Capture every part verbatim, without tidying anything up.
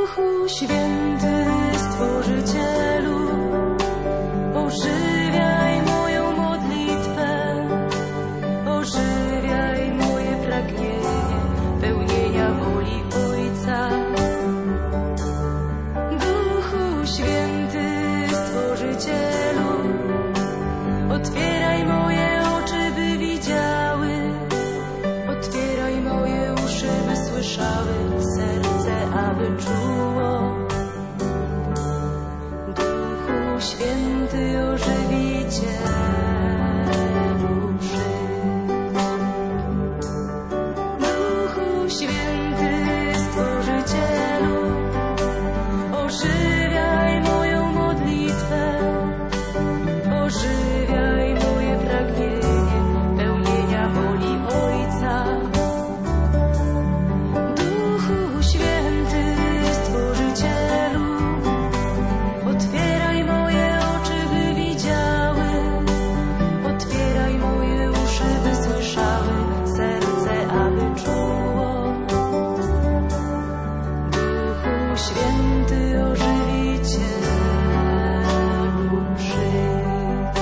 Duchu Święty, Stworzycielu, ożywiaj moją modlitwę, ożywiaj moje pragnienie pełnienia woli Ojca. Duchu Święty, Stworzycielu, otwieraj moje oczy, by widziały, otwieraj moje uszy, by słyszały, serce, aby czuło. Duchu Święty, ożywicielu, Duchu Święty, Stworzycielu, ożywiaj moją modlitwę, ożywiaj moje pragnienie pełnienia woli Ojca. Duchu Święty, Stworzycielu, otwieraj moje oczy, by widziały, otwieraj moje uszy, by słyszały, serce, aby czuło. Duchu Święty, ożywicielu, przyjdź.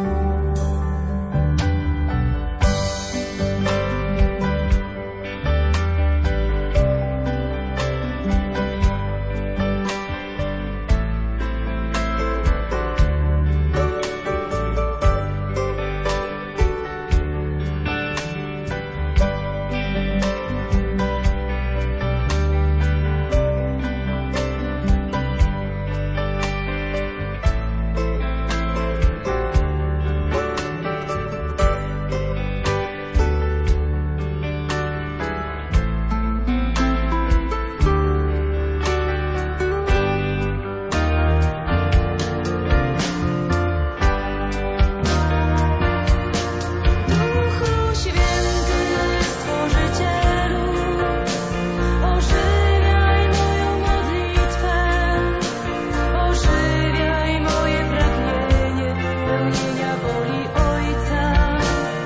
Duchu Święty, Stworzycielu, ożywiaj moją modlitwę, ożywiaj moje pragnienie pełnienia woli Ojca.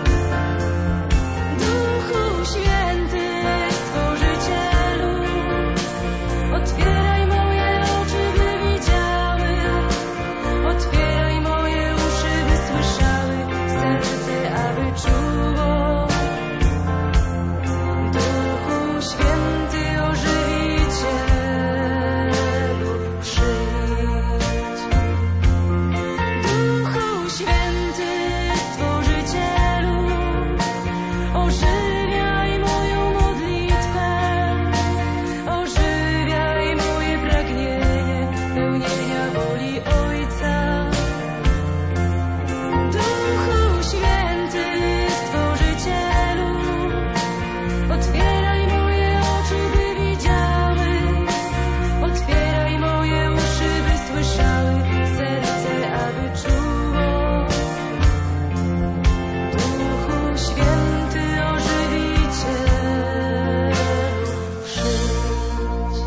Duchu Święty, Stworzycielu, otwieraj moje oczy, by widziały, otwieraj moje uszy, by słyszały, serce, aby czuło. Duchu Święty, ożywicielu, przyjdź. Duchu Święty, Stworzycielu, ożywiaj moją modlitwę, ożywiaj moje pragnienie pełnienia woli Ojca. Duchu Święty, Stworzycielu, otwieraj moje oczy, by widziały, otwieraj moje uszy, by słyszały, serce, aby czuło. Duchu Święty, ożywicielu, przyjdź.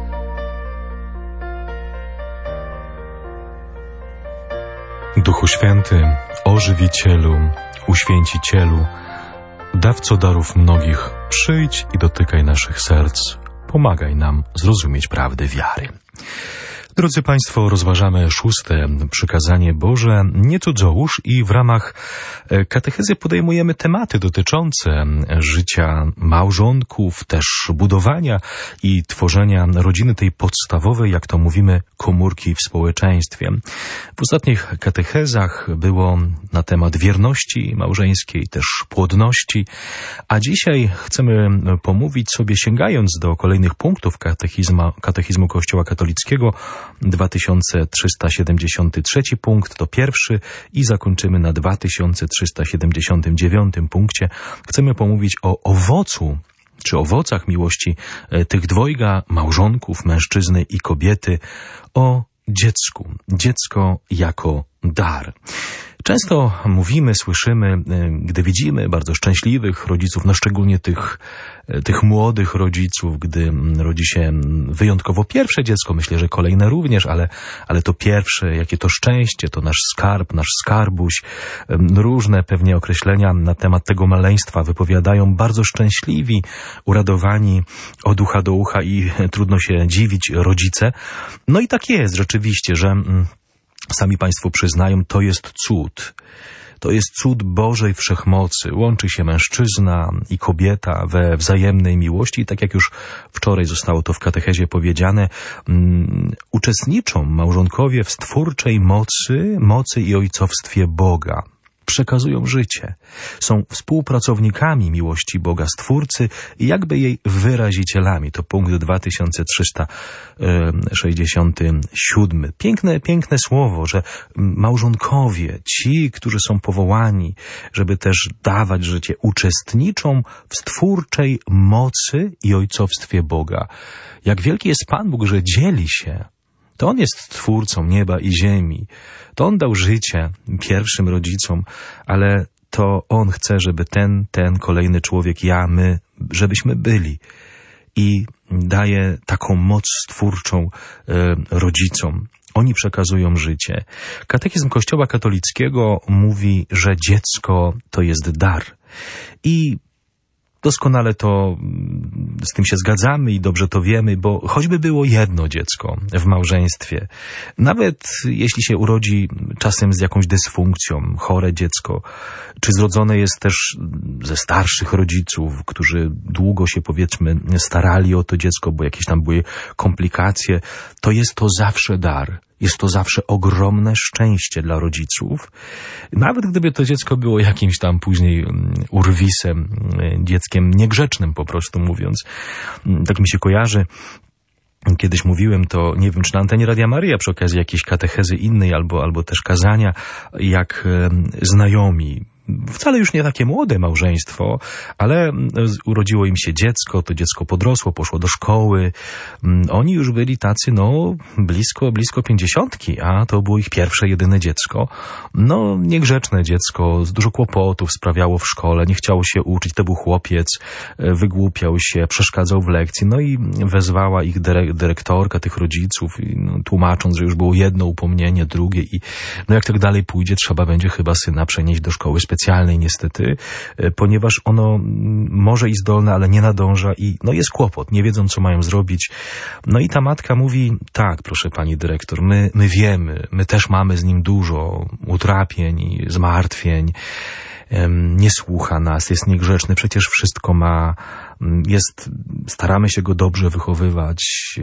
Duchu Święty, ożywicielu, uświęcicielu, dawco darów mnogich, przyjdź i dotykaj naszych serc, pomagaj nam zrozumieć prawdę wiary. Drodzy Państwo, rozważamy szóste przykazanie Boże, nie cudzołóż, i w ramach katechezy podejmujemy tematy dotyczące życia małżonków, też budowania i tworzenia rodziny tej podstawowej, jak to mówimy, komórki w społeczeństwie. W ostatnich katechezach było na temat wierności małżeńskiej, też płodności, a dzisiaj chcemy pomówić sobie, sięgając do kolejnych punktów katechizma, katechizmu Kościoła katolickiego. dwa tysiące trzysta siedemdziesiąty trzeci punkt to pierwszy i zakończymy na dwa tysiące trzysta siedemdziesiątym dziewiątym punkcie. Chcemy pomówić o owocu, czy owocach miłości tych dwojga małżonków, mężczyzny i kobiety, o dziecku. Dziecko jako dar. Często mówimy, słyszymy, gdy widzimy bardzo szczęśliwych rodziców, no szczególnie tych, tych młodych rodziców, gdy rodzi się wyjątkowo pierwsze dziecko, myślę, że kolejne również, ale, ale to pierwsze, jakie to szczęście, to nasz skarb, nasz skarbuś. Różne pewnie określenia na temat tego maleństwa wypowiadają bardzo szczęśliwi, uradowani od ucha do ucha i trudno się dziwić rodzice. No i tak jest rzeczywiście, że sami Państwo przyznają, to jest cud. To jest cud Bożej Wszechmocy. Łączy się mężczyzna i kobieta we wzajemnej miłości. I tak jak już wczoraj zostało to w katechezie powiedziane, um, uczestniczą małżonkowie w stwórczej mocy, mocy i ojcowstwie Boga. Przekazują życie. Są współpracownikami miłości Boga Stwórcy i jakby jej wyrazicielami. To punkt dwa tysiące trzysta sześćdziesiąty siódmy. Piękne, piękne słowo, że małżonkowie, ci, którzy są powołani, żeby też dawać życie, uczestniczą w stwórczej mocy i ojcowstwie Boga. Jak wielki jest Pan Bóg, że dzieli się. To On jest Twórcą nieba i ziemi. To On dał życie pierwszym rodzicom, ale to On chce, żeby ten, ten kolejny człowiek, ja, my, żebyśmy byli. I daje taką moc stwórczą e, rodzicom. Oni przekazują życie. Katechizm Kościoła katolickiego mówi, że dziecko to jest dar. I doskonale to z tym się zgadzamy i dobrze to wiemy, bo choćby było jedno dziecko w małżeństwie, nawet jeśli się urodzi czasem z jakąś dysfunkcją, chore dziecko, czy zrodzone jest też ze starszych rodziców, którzy długo się, powiedzmy, starali o to dziecko, bo jakieś tam były komplikacje, to jest to zawsze dar. Jest to zawsze ogromne szczęście dla rodziców. Nawet gdyby to dziecko było jakimś tam później urwisem, dzieckiem niegrzecznym po prostu mówiąc. Tak mi się kojarzy. Kiedyś mówiłem to, nie wiem, czy na antenie Radia Maryja przy okazji jakiejś katechezy innej albo, albo też kazania, jak znajomi, wcale już nie takie młode małżeństwo, ale urodziło im się dziecko, to dziecko podrosło, poszło do szkoły. Oni już byli tacy, no, blisko, blisko pięćdziesiątki, a to było ich pierwsze, jedyne dziecko. No, niegrzeczne dziecko, dużo kłopotów sprawiało w szkole, nie chciało się uczyć, to był chłopiec, wygłupiał się, przeszkadzał w lekcji, no i wezwała ich dyrektorka tych rodziców, tłumacząc, że już było jedno upomnienie, drugie i no jak tak dalej pójdzie, trzeba będzie chyba syna przenieść do szkoły specjalnej. specjalnej niestety, ponieważ ono może i zdolne, ale nie nadąża i no jest kłopot, nie wiedzą, co mają zrobić. No i ta matka mówi, tak, proszę pani dyrektor, my, my wiemy, my też mamy z nim dużo utrapień i zmartwień, nie słucha nas, jest niegrzeczny, przecież wszystko ma, jest, staramy się go dobrze wychowywać,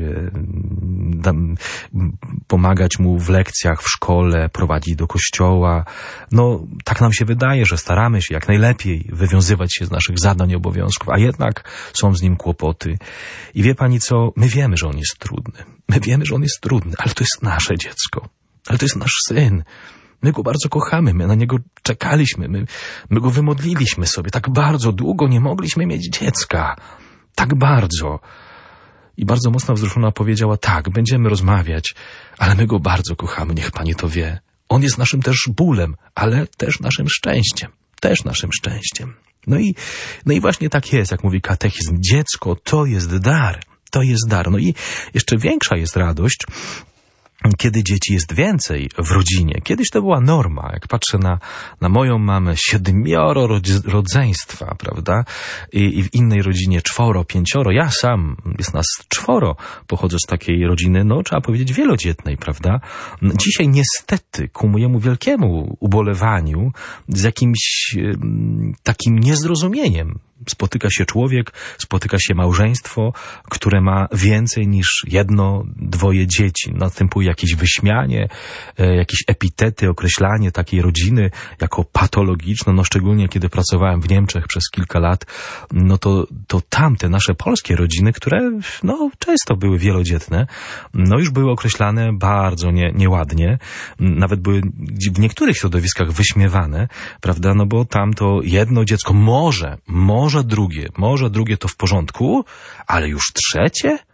pomagać mu w lekcjach, w szkole, prowadzić do kościoła. No, tak nam się wydaje, że staramy się jak najlepiej wywiązywać się z naszych zadań i obowiązków, a jednak są z nim kłopoty. I wie pani co? My wiemy, że on jest trudny. My wiemy, że on jest trudny, ale to jest nasze dziecko. Ale to jest nasz syn. My go bardzo kochamy, my na niego czekaliśmy, my, my go wymodliliśmy sobie. Tak bardzo długo nie mogliśmy mieć dziecka. Tak bardzo. I bardzo mocno wzruszona powiedziała, tak, będziemy rozmawiać, ale my go bardzo kochamy, niech pani to wie. On jest naszym też bólem, ale też naszym szczęściem. Też naszym szczęściem. No i, no i właśnie tak jest, jak mówi katechizm. Dziecko to jest dar. To jest dar. No i jeszcze większa jest radość, kiedy dzieci jest więcej w rodzinie. Kiedyś to była norma. Jak patrzę na, na moją mamę, siedmioro rodz- rodzeństwa, prawda? I, I w innej rodzinie czworo, pięcioro. Ja sam, jest nas czworo, pochodzę z takiej rodziny, no trzeba powiedzieć wielodzietnej, prawda? Dzisiaj niestety, ku mojemu wielkiemu ubolewaniu, z jakimś y, takim niezrozumieniem, spotyka się człowiek, spotyka się małżeństwo, które ma więcej niż jedno, dwoje dzieci. Następuje jakieś wyśmianie, e, jakieś epitety, określanie takiej rodziny jako patologiczne. No szczególnie kiedy pracowałem w Niemczech przez kilka lat, no to, to tamte nasze polskie rodziny, które no często były wielodzietne, no już były określane bardzo nie, nieładnie. Nawet były w niektórych środowiskach wyśmiewane, prawda? No bo tam to jedno dziecko może, może Może drugie, może drugie to w porządku, ale już trzecie?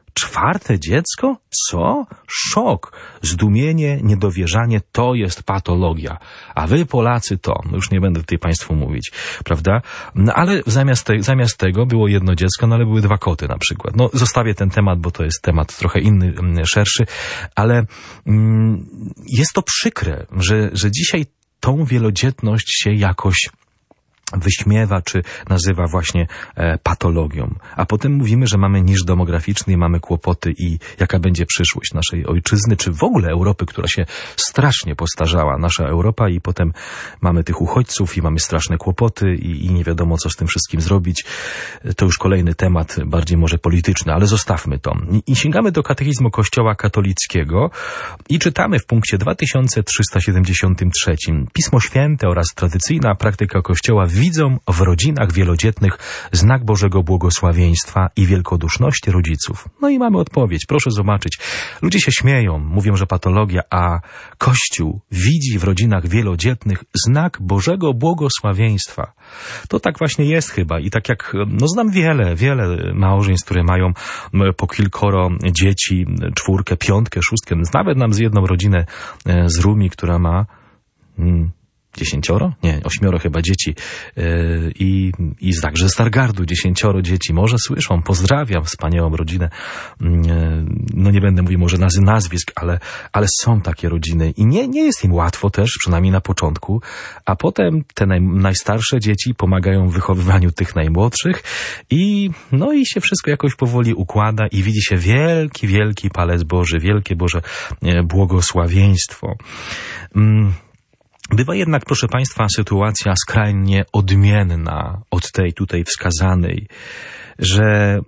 Czwarte dziecko? Co? Szok, zdumienie, niedowierzanie, to jest patologia. A wy Polacy to, no już nie będę tutaj Państwu mówić, prawda? No ale zamiast, te, zamiast tego było jedno dziecko, no ale były dwa koty na przykład. No zostawię ten temat, bo to jest temat trochę inny, szerszy, ale mm, jest to przykre, że, że dzisiaj tą wielodzietność się jakoś wyśmiewa, czy nazywa właśnie e, patologią. A potem mówimy, że mamy niż demograficzny i mamy kłopoty i jaka będzie przyszłość naszej ojczyzny, czy w ogóle Europy, która się strasznie postarzała, nasza Europa, i potem mamy tych uchodźców i mamy straszne kłopoty i, i nie wiadomo, co z tym wszystkim zrobić. To już kolejny temat, bardziej może polityczny, ale zostawmy to. I, i sięgamy do katechizmu Kościoła katolickiego i czytamy w punkcie dwa tysiące trzysta siedemdziesiątym trzecim. Pismo Święte oraz tradycyjna praktyka Kościoła widzą w rodzinach wielodzietnych znak Bożego błogosławieństwa i wielkoduszności rodziców. No i mamy odpowiedź. Proszę zobaczyć. Ludzie się śmieją, mówią, że patologia, a Kościół widzi w rodzinach wielodzietnych znak Bożego błogosławieństwa. To tak właśnie jest chyba. I tak jak, no znam wiele, wiele małżeństw, które mają po kilkoro dzieci, czwórkę, piątkę, szóstkę. Nawet nam z jedną rodzinę z Rumi, która ma... Hmm, Dziesięcioro? Nie, ośmioro chyba dzieci. Yy, i, I także z Stargardu dziesięcioro dzieci. Może słyszą, pozdrawiam wspaniałą rodzinę. Yy, no nie będę mówił może nazy nazwisk, ale, ale są takie rodziny. I nie, nie jest im łatwo też, przynajmniej na początku. A potem te naj, najstarsze dzieci pomagają w wychowywaniu tych najmłodszych. I no i się wszystko jakoś powoli układa i widzi się wielki, wielki palec Boży, wielkie Boże błogosławieństwo. Yy. Bywa jednak, proszę Państwa, sytuacja skrajnie odmienna od tej tutaj wskazanej, że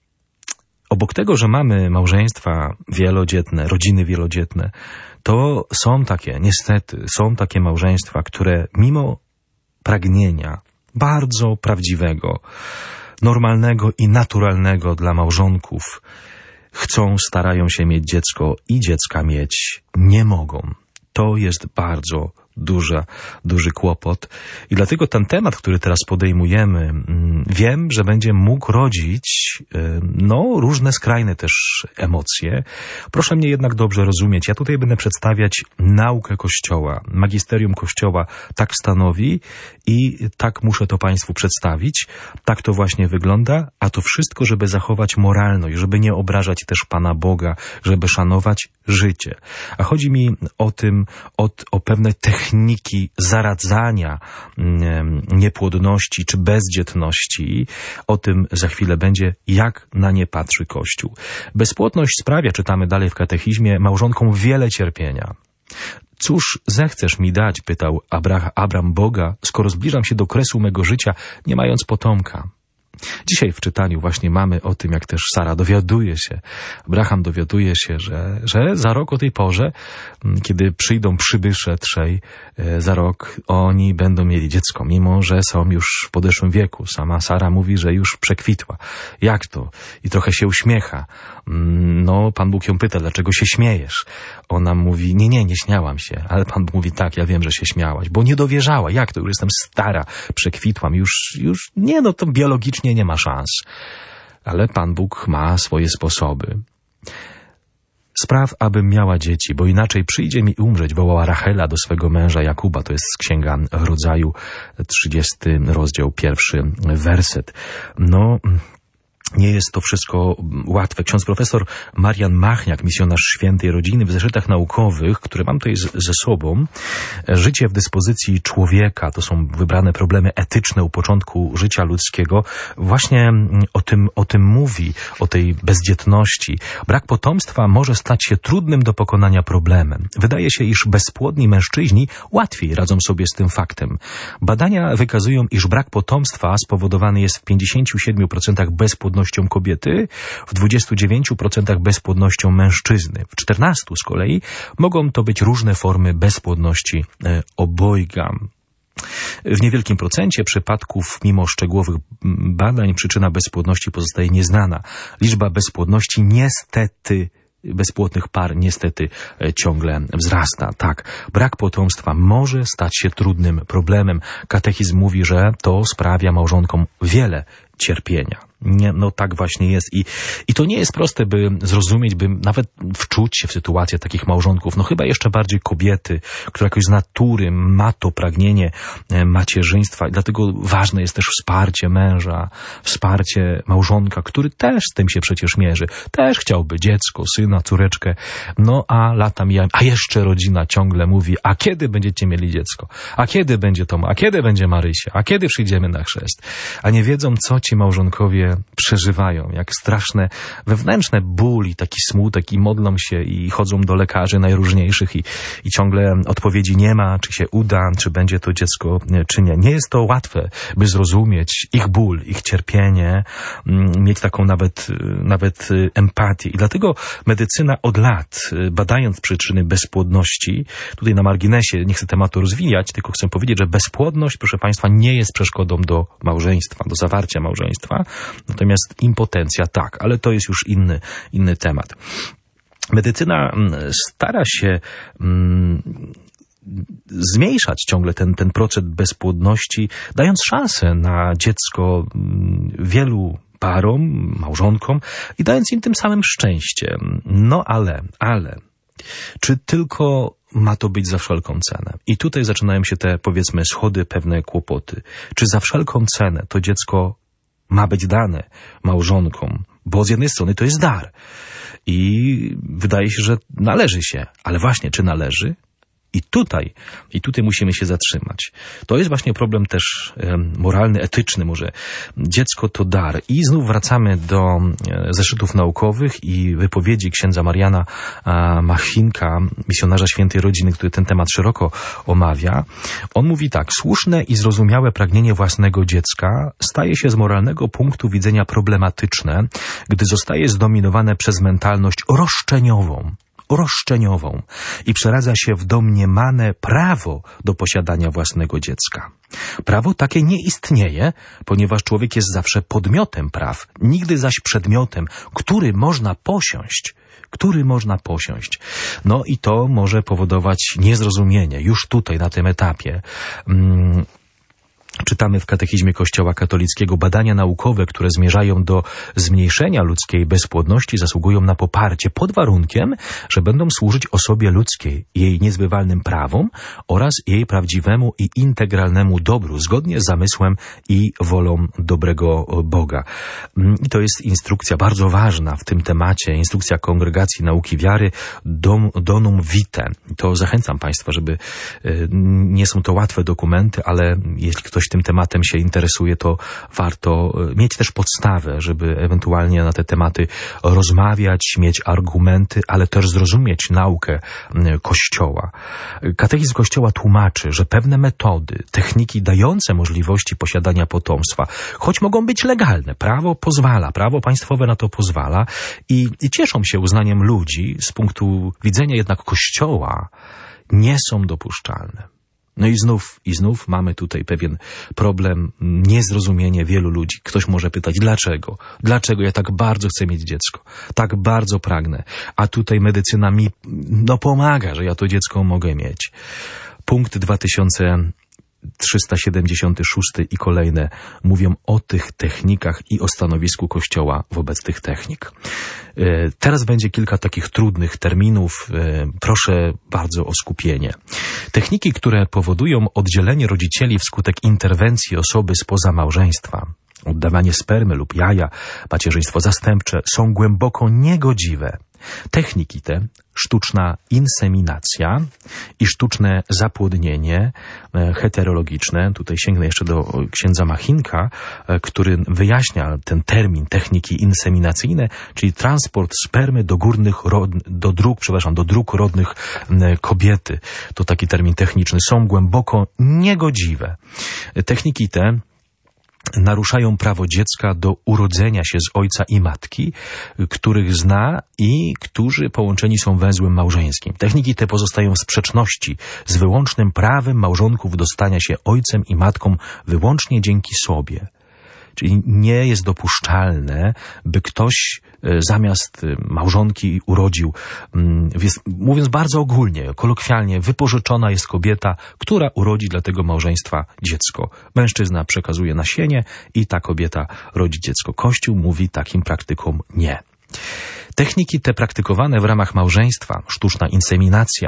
obok tego, że mamy małżeństwa wielodzietne, rodziny wielodzietne, to są takie, niestety, są takie małżeństwa, które mimo pragnienia bardzo prawdziwego, normalnego i naturalnego dla małżonków chcą, starają się mieć dziecko i dziecka mieć nie mogą. To jest bardzo Duża, duży kłopot. I dlatego ten temat, który teraz podejmujemy, wiem, że będzie mógł rodzić no, różne skrajne też emocje. Proszę mnie jednak dobrze rozumieć. Ja tutaj będę przedstawiać naukę Kościoła. Magisterium Kościoła tak stanowi i tak muszę to Państwu przedstawić. Tak to właśnie wygląda, a to wszystko, żeby zachować moralność, żeby nie obrażać też Pana Boga, żeby szanować życie. A chodzi mi o tym, o, o pewne techniki zaradzania niepłodności czy bezdzietności. O tym za chwilę będzie, jak na nie patrzy Kościół. Bezpłodność sprawia, czytamy dalej w katechizmie, małżonkom wiele cierpienia. Cóż zechcesz mi dać, pytał Abra- Abram Boga, skoro zbliżam się do kresu mego życia, nie mając potomka. Dzisiaj w czytaniu właśnie mamy o tym, jak też Sara dowiaduje się, Abraham dowiaduje się, że, że za rok o tej porze, kiedy przyjdą przybysze trzej, za rok oni będą mieli dziecko, mimo że są już w podeszłym wieku. Sama Sara mówi, że już przekwitła. Jak to? I trochę się uśmiecha. No, Pan Bóg ją pyta, dlaczego się śmiejesz? Ona mówi, nie, nie, nie śmiałam się. Ale Pan Bóg mówi, tak, ja wiem, że się śmiałaś, bo nie dowierzała. Jak to? Już jestem stara, przekwitłam, już, już nie, no to biologicznie nie ma szans. Ale Pan Bóg ma swoje sposoby. Spraw, abym miała dzieci, bo inaczej przyjdzie mi umrzeć, wołała Rachela do swego męża Jakuba. To jest z Księga Rodzaju, trzydziesty rozdział, pierwszy werset. No... Nie jest to wszystko łatwe. Ksiądz profesor Marian Machniak, misjonarz Świętej Rodziny, w zeszytach naukowych, które mam tutaj z, ze sobą, Życie w dyspozycji człowieka, to są wybrane problemy etyczne u początku życia ludzkiego, właśnie o tym, o tym mówi, o tej bezdzietności. Brak potomstwa może stać się trudnym do pokonania problemem. Wydaje się, iż bezpłodni mężczyźni łatwiej radzą sobie z tym faktem. Badania wykazują, iż brak potomstwa spowodowany jest w pięćdziesięciu siedmiu procentach bezpłodności kobiety, w dwudziestu dziewięciu procentach bezpłodnością mężczyzny. W czternastu z kolei mogą to być różne formy bezpłodności e, obojga. W niewielkim procencie przypadków, mimo szczegółowych badań, przyczyna bezpłodności pozostaje nieznana. Liczba bezpłodności niestety bezpłodnych par niestety ciągle wzrasta. Tak, brak potomstwa może stać się trudnym problemem. Katechizm mówi, że to sprawia małżonkom wiele cierpienia. Nie, no tak właśnie jest. I, I to nie jest proste, by zrozumieć, by nawet wczuć się w sytuację takich małżonków. No chyba jeszcze bardziej kobiety, która jakoś z natury ma to pragnienie macierzyństwa. I dlatego ważne jest też wsparcie męża, wsparcie małżonka, który też z tym się przecież mierzy. Też chciałby dziecko, syna, córeczkę. No a lata mijają. A jeszcze rodzina ciągle mówi, a kiedy będziecie mieli dziecko? A kiedy będzie Tom? A kiedy będzie Marysia? A kiedy przyjdziemy na chrzest? A nie wiedzą, co ci małżonkowie przeżywają, jak straszne wewnętrzne ból i taki smutek i modlą się i chodzą do lekarzy najróżniejszych i, i ciągle odpowiedzi nie ma, czy się uda, czy będzie to dziecko, czy nie. Nie jest to łatwe, by zrozumieć ich ból, ich cierpienie, mieć taką nawet, nawet empatię. I dlatego medycyna od lat, badając przyczyny bezpłodności, tutaj na marginesie nie chcę tematu rozwijać, tylko chcę powiedzieć, że bezpłodność, proszę Państwa, nie jest przeszkodą do małżeństwa, do zawarcia małżeństwa. Natomiast impotencja tak, ale to jest już inny, inny temat. Medycyna stara się mm, zmniejszać ciągle ten, ten procent bezpłodności, dając szansę na dziecko wielu parom, małżonkom i dając im tym samym szczęście. No ale, ale, czy tylko ma to być za wszelką cenę? I tutaj zaczynają się te, powiedzmy, schody, pewne kłopoty. Czy za wszelką cenę to dziecko ma być dane małżonkom? Bo z jednej strony to jest dar i wydaje się, że należy się. Ale właśnie, czy należy? I tutaj, i tutaj musimy się zatrzymać. To jest właśnie problem też e, moralny, etyczny może. Dziecko to dar. I znów wracamy do e, zeszytów naukowych i wypowiedzi księdza Mariana e, Machinka, misjonarza Świętej Rodziny, który ten temat szeroko omawia. On mówi tak: słuszne i zrozumiałe pragnienie własnego dziecka staje się z moralnego punktu widzenia problematyczne, gdy zostaje zdominowane przez mentalność roszczeniową. roszczeniową i przeradza się w domniemane prawo do posiadania własnego dziecka. Prawo takie nie istnieje, ponieważ człowiek jest zawsze podmiotem praw, nigdy zaś przedmiotem, który można posiąść, który można posiąść. No i to może powodować niezrozumienie już tutaj, na tym etapie. Hmm. Czytamy w Katechizmie Kościoła katolickiego: badania naukowe, które zmierzają do zmniejszenia ludzkiej bezpłodności, zasługują na poparcie pod warunkiem, że będą służyć osobie ludzkiej, jej niezbywalnym prawom oraz jej prawdziwemu i integralnemu dobru, zgodnie z zamysłem i wolą dobrego Boga. I to jest instrukcja bardzo ważna w tym temacie, instrukcja Kongregacji Nauki Wiary Dom, Donum Vitae. To zachęcam Państwa, żeby, nie są to łatwe dokumenty, ale jeśli ktoś tym tematem się interesuje, to warto mieć też podstawę, żeby ewentualnie na te tematy rozmawiać, mieć argumenty, ale też zrozumieć naukę Kościoła. Katechizm Kościoła tłumaczy, że pewne metody, techniki dające możliwości posiadania potomstwa, choć mogą być legalne, prawo pozwala, prawo państwowe na to pozwala i, i cieszą się uznaniem ludzi, z punktu widzenia jednak Kościoła nie są dopuszczalne. No i znów, i znów mamy tutaj pewien problem, niezrozumienie wielu ludzi. Ktoś może pytać, dlaczego? Dlaczego ja tak bardzo chcę mieć dziecko? Tak bardzo pragnę. A tutaj medycyna mi, no pomaga, że ja to dziecko mogę mieć. Punkt dwa tysiące trzysta siedemdziesiąty szósty i kolejne mówią o tych technikach i o stanowisku Kościoła wobec tych technik. Teraz będzie kilka takich trudnych terminów. Proszę bardzo o skupienie. Techniki, które powodują oddzielenie rodzicieli wskutek interwencji osoby spoza małżeństwa, oddawanie spermy lub jaja, macierzyństwo zastępcze, są głęboko niegodziwe. Techniki te, sztuczna inseminacja i sztuczne zapłodnienie heterologiczne, tutaj sięgnę jeszcze do księdza Machinka, który wyjaśnia ten termin techniki inseminacyjne, czyli transport spermy do górnych, rod, do dróg, przepraszam, do dróg rodnych kobiety. To taki termin techniczny. Są głęboko niegodziwe. Techniki te naruszają prawo dziecka do urodzenia się z ojca i matki, których zna i którzy połączeni są węzłem małżeńskim. Techniki te pozostają w sprzeczności z wyłącznym prawem małżonków do stania się ojcem i matką wyłącznie dzięki sobie. Czyli nie jest dopuszczalne, by ktoś zamiast małżonki urodził, mówiąc bardzo ogólnie, kolokwialnie, wypożyczona jest kobieta, która urodzi dla tego małżeństwa dziecko. Mężczyzna przekazuje nasienie i ta kobieta rodzi dziecko. Kościół mówi takim praktykom nie. Techniki te praktykowane w ramach małżeństwa, sztuczna inseminacja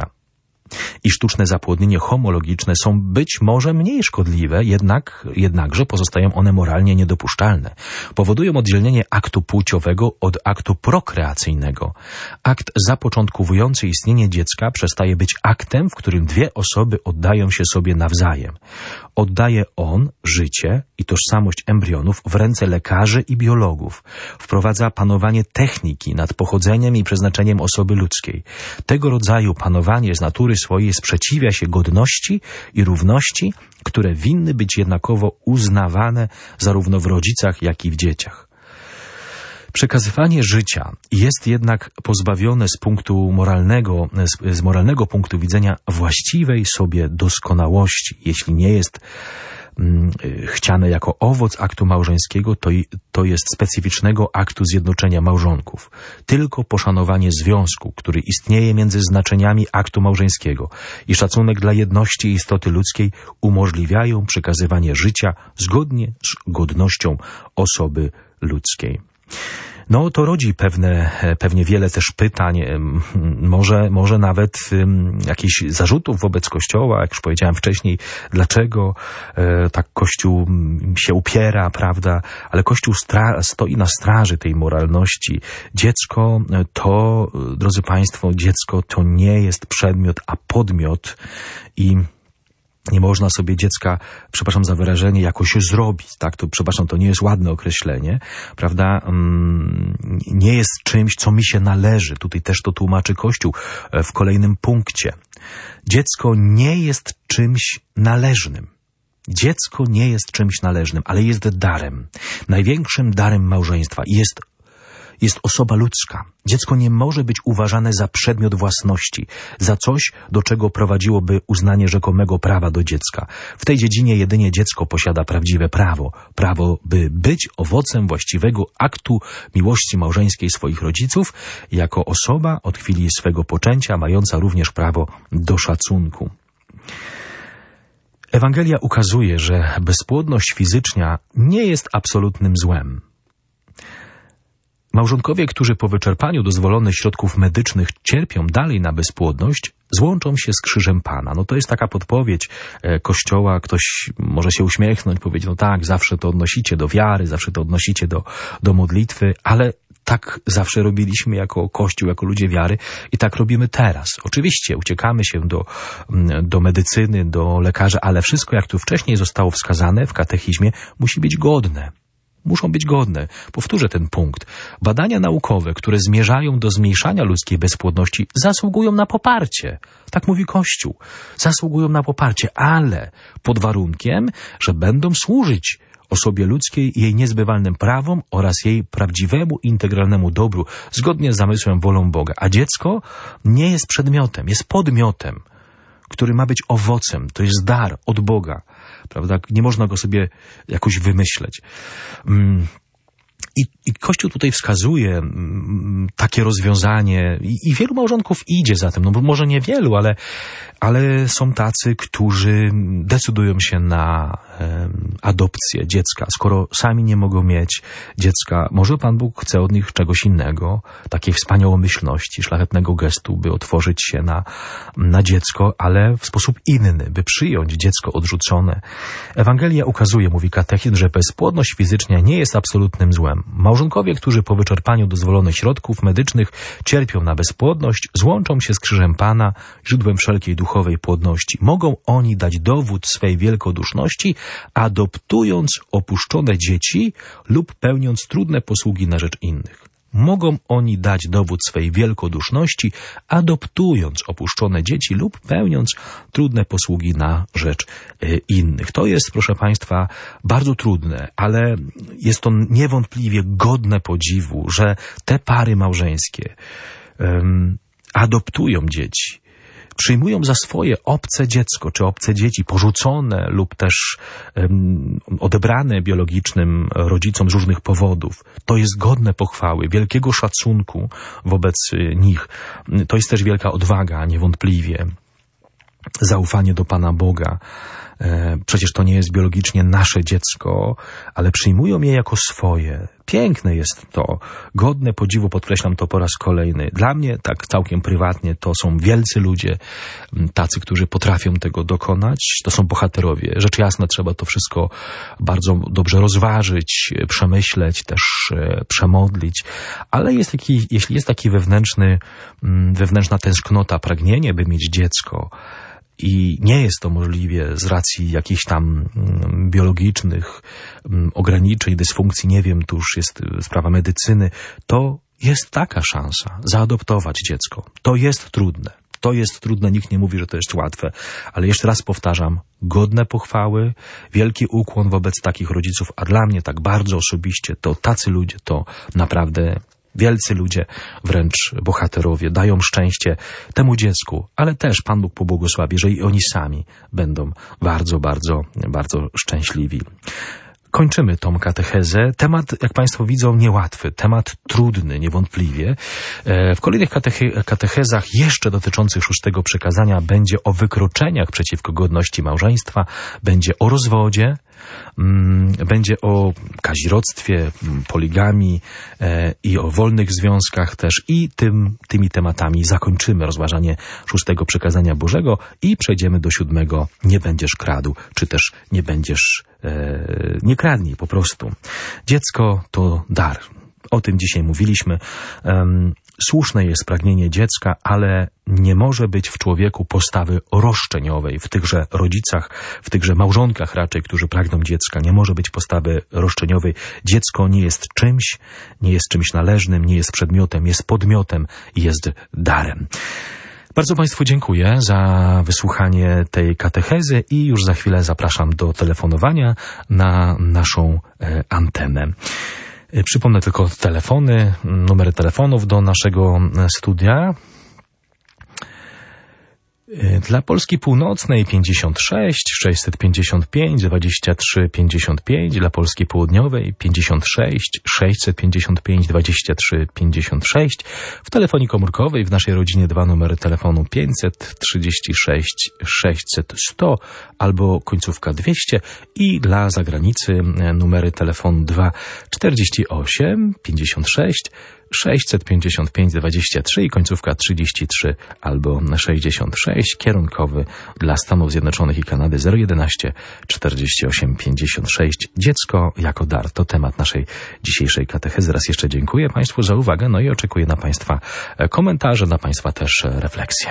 i sztuczne zapłodnienie homologiczne są być może mniej szkodliwe, jednak, jednakże pozostają one moralnie niedopuszczalne. Powodują oddzielenie aktu płciowego od aktu prokreacyjnego. Akt zapoczątkowujący istnienie dziecka przestaje być aktem, w którym dwie osoby oddają się sobie nawzajem. Oddaje on życie i tożsamość embrionów w ręce lekarzy i biologów. Wprowadza panowanie techniki nad pochodzeniem i przeznaczeniem osoby ludzkiej. Tego rodzaju panowanie z natury swojej sprzeciwia się godności i równości, które winny być jednakowo uznawane zarówno w rodzicach, jak i w dzieciach. Przekazywanie życia jest jednak pozbawione z punktu moralnego, z, z moralnego punktu widzenia właściwej sobie doskonałości. Jeśli nie jest mm, chciane jako owoc aktu małżeńskiego, to, to jest specyficznego aktu zjednoczenia małżonków. Tylko poszanowanie związku, który istnieje między znaczeniami aktu małżeńskiego i szacunek dla jedności i istoty ludzkiej umożliwiają przekazywanie życia zgodnie z godnością osoby ludzkiej. No to rodzi pewne, pewnie wiele też pytań, może, może nawet um, jakichś zarzutów wobec Kościoła, jak już powiedziałem wcześniej, dlaczego e, tak Kościół się upiera, prawda, ale Kościół stra- stoi na straży tej moralności. Dziecko to, drodzy Państwo, dziecko to nie jest przedmiot, a podmiot i nie można sobie dziecka, przepraszam za wyrażenie, jakoś zrobić, tak? To, przepraszam, to nie jest ładne określenie, prawda? Nie jest czymś, co mi się należy. Tutaj też to tłumaczy Kościół w kolejnym punkcie. Dziecko nie jest czymś należnym. Dziecko nie jest czymś należnym, ale jest darem. Największym darem małżeństwa jest Jest osoba ludzka. Dziecko nie może być uważane za przedmiot własności, za coś, do czego prowadziłoby uznanie rzekomego prawa do dziecka. W tej dziedzinie jedynie dziecko posiada prawdziwe prawo. Prawo, by być owocem właściwego aktu miłości małżeńskiej swoich rodziców, jako osoba od chwili swego poczęcia, mająca również prawo do szacunku. Ewangelia ukazuje, że bezpłodność fizyczna nie jest absolutnym złem. Małżonkowie, którzy po wyczerpaniu dozwolonych środków medycznych cierpią dalej na bezpłodność, złączą się z krzyżem Pana. No to jest taka podpowiedź e, Kościoła. Ktoś może się uśmiechnąć, powiedzieć, no tak, zawsze to odnosicie do wiary, zawsze to odnosicie do, do modlitwy, ale tak zawsze robiliśmy jako Kościół, jako ludzie wiary i tak robimy teraz. Oczywiście uciekamy się do, do medycyny, do lekarzy, ale wszystko, jak tu wcześniej zostało wskazane w katechizmie, musi być godne. Muszą być godne. Powtórzę ten punkt. Badania naukowe, które zmierzają do zmniejszania ludzkiej bezpłodności, zasługują na poparcie. Tak mówi Kościół. Zasługują na poparcie, ale pod warunkiem, że będą służyć osobie ludzkiej, jej niezbywalnym prawom oraz jej prawdziwemu, integralnemu dobru, zgodnie z zamysłem, wolą Boga. A dziecko nie jest przedmiotem, jest podmiotem, który ma być owocem. To jest dar od Boga. Prawda? Nie można go sobie jakoś wymyśleć. I, i Kościół tutaj wskazuje takie rozwiązanie i, i wielu małżonków idzie za tym. No może nie wielu, ale, ale są tacy, którzy decydują się na um, adopcję dziecka. Skoro sami nie mogą mieć dziecka, może Pan Bóg chce od nich czegoś innego, takiej wspaniałomyślności, szlachetnego gestu, by otworzyć się na, na dziecko, ale w sposób inny, by przyjąć dziecko odrzucone. Ewangelia ukazuje, mówi katechizm, że bezpłodność fizyczna nie jest absolutnym złem. Małżonkowie, którzy po wyczerpaniu dozwolonych środków medycznych cierpią na bezpłodność, złączą się z krzyżem Pana, źródłem wszelkiej duchowej płodności. Mogą oni dać dowód swej wielkoduszności, adoptując opuszczone dzieci lub pełniąc trudne posługi na rzecz innych. Mogą oni dać dowód swej wielkoduszności, adoptując opuszczone dzieci lub pełniąc trudne posługi na rzecz y, innych. To jest, proszę Państwa, bardzo trudne, ale jest to niewątpliwie godne podziwu, że te pary małżeńskie um, adoptują dzieci. przyjmują za swoje obce dziecko, czy obce dzieci, porzucone lub też um, odebrane biologicznym rodzicom z różnych powodów. To jest godne pochwały, wielkiego szacunku wobec nich. To jest też wielka odwaga, niewątpliwie. Zaufanie do Pana Boga. Przecież to nie jest biologicznie nasze dziecko, ale przyjmują je jako swoje. Piękne jest to, godne podziwu, podkreślam to po raz kolejny. Dla mnie, tak całkiem prywatnie, to są wielcy ludzie, tacy, którzy potrafią tego dokonać. To są bohaterowie. Rzecz jasna, trzeba to wszystko bardzo dobrze rozważyć, przemyśleć, też przemodlić. Ale jest taki, jeśli jest taki wewnętrzny, wewnętrzna tęsknota, pragnienie, by mieć dziecko, i nie jest to możliwe z racji jakichś tam biologicznych ograniczeń, dysfunkcji, nie wiem, tu już jest sprawa medycyny, to jest taka szansa zaadoptować dziecko. To jest trudne. To jest trudne, nikt nie mówi, że to jest łatwe, ale jeszcze raz powtarzam, godne pochwały, wielki ukłon wobec takich rodziców, a dla mnie tak bardzo osobiście to tacy ludzie to naprawdę wielcy ludzie, wręcz bohaterowie, dają szczęście temu dziecku, ale też Pan Bóg pobłogosławi, że i oni sami będą bardzo, bardzo, bardzo szczęśliwi. Kończymy tą katechezę. Temat, jak Państwo widzą, niełatwy. Temat trudny, niewątpliwie. W kolejnych kateche- katechezach jeszcze dotyczących szóstego przykazania będzie o wykroczeniach przeciwko godności małżeństwa, będzie o rozwodzie, będzie o kazirodztwie, poligamii i o wolnych związkach też i tym, tymi tematami zakończymy rozważanie szóstego przykazania Bożego i przejdziemy do siódmego. Nie będziesz kradł, czy też nie będziesz, e, nie kradnij po prostu. Dziecko to dar. O tym dzisiaj mówiliśmy. Um, słuszne jest pragnienie dziecka, ale nie może być w człowieku postawy roszczeniowej. W tychże rodzicach, w tychże małżonkach raczej, którzy pragną dziecka, nie może być postawy roszczeniowej. Dziecko nie jest czymś, nie jest czymś należnym, nie jest przedmiotem, jest podmiotem i jest darem. Bardzo Państwu dziękuję za wysłuchanie tej katechezy i już za chwilę zapraszam do telefonowania na naszą e, antenę. Przypomnę tylko telefony, numery telefonów do naszego studia. Dla Polski Północnej pięćdziesiąt sześć sześćset pięćdziesiąt pięć dwadzieścia trzy pięćdziesiąt pięć, dla Polski Południowej pięćdziesiąt sześć sześćset pięćdziesiąt pięć dwadzieścia trzy pięćdziesiąt sześć. W telefonii komórkowej w naszej rodzinie dwa numery telefonu pięćset trzydzieści sześć sześćset sto albo końcówka dwieście i dla zagranicy numery telefonu dwa czterdzieści osiem pięćdziesiąt sześć sześćset pięćdziesiąt pięć dwadzieścia trzy i końcówka trzydzieści trzy albo sześćdziesiąt sześć, kierunkowy dla Stanów Zjednoczonych i Kanady zero jedenaście czterdzieści osiem pięćdziesiąt sześć. Dziecko jako dar to temat naszej dzisiejszej katechezy. Raz jeszcze dziękuję Państwu za uwagę, no i oczekuję na Państwa komentarze, na Państwa też refleksje.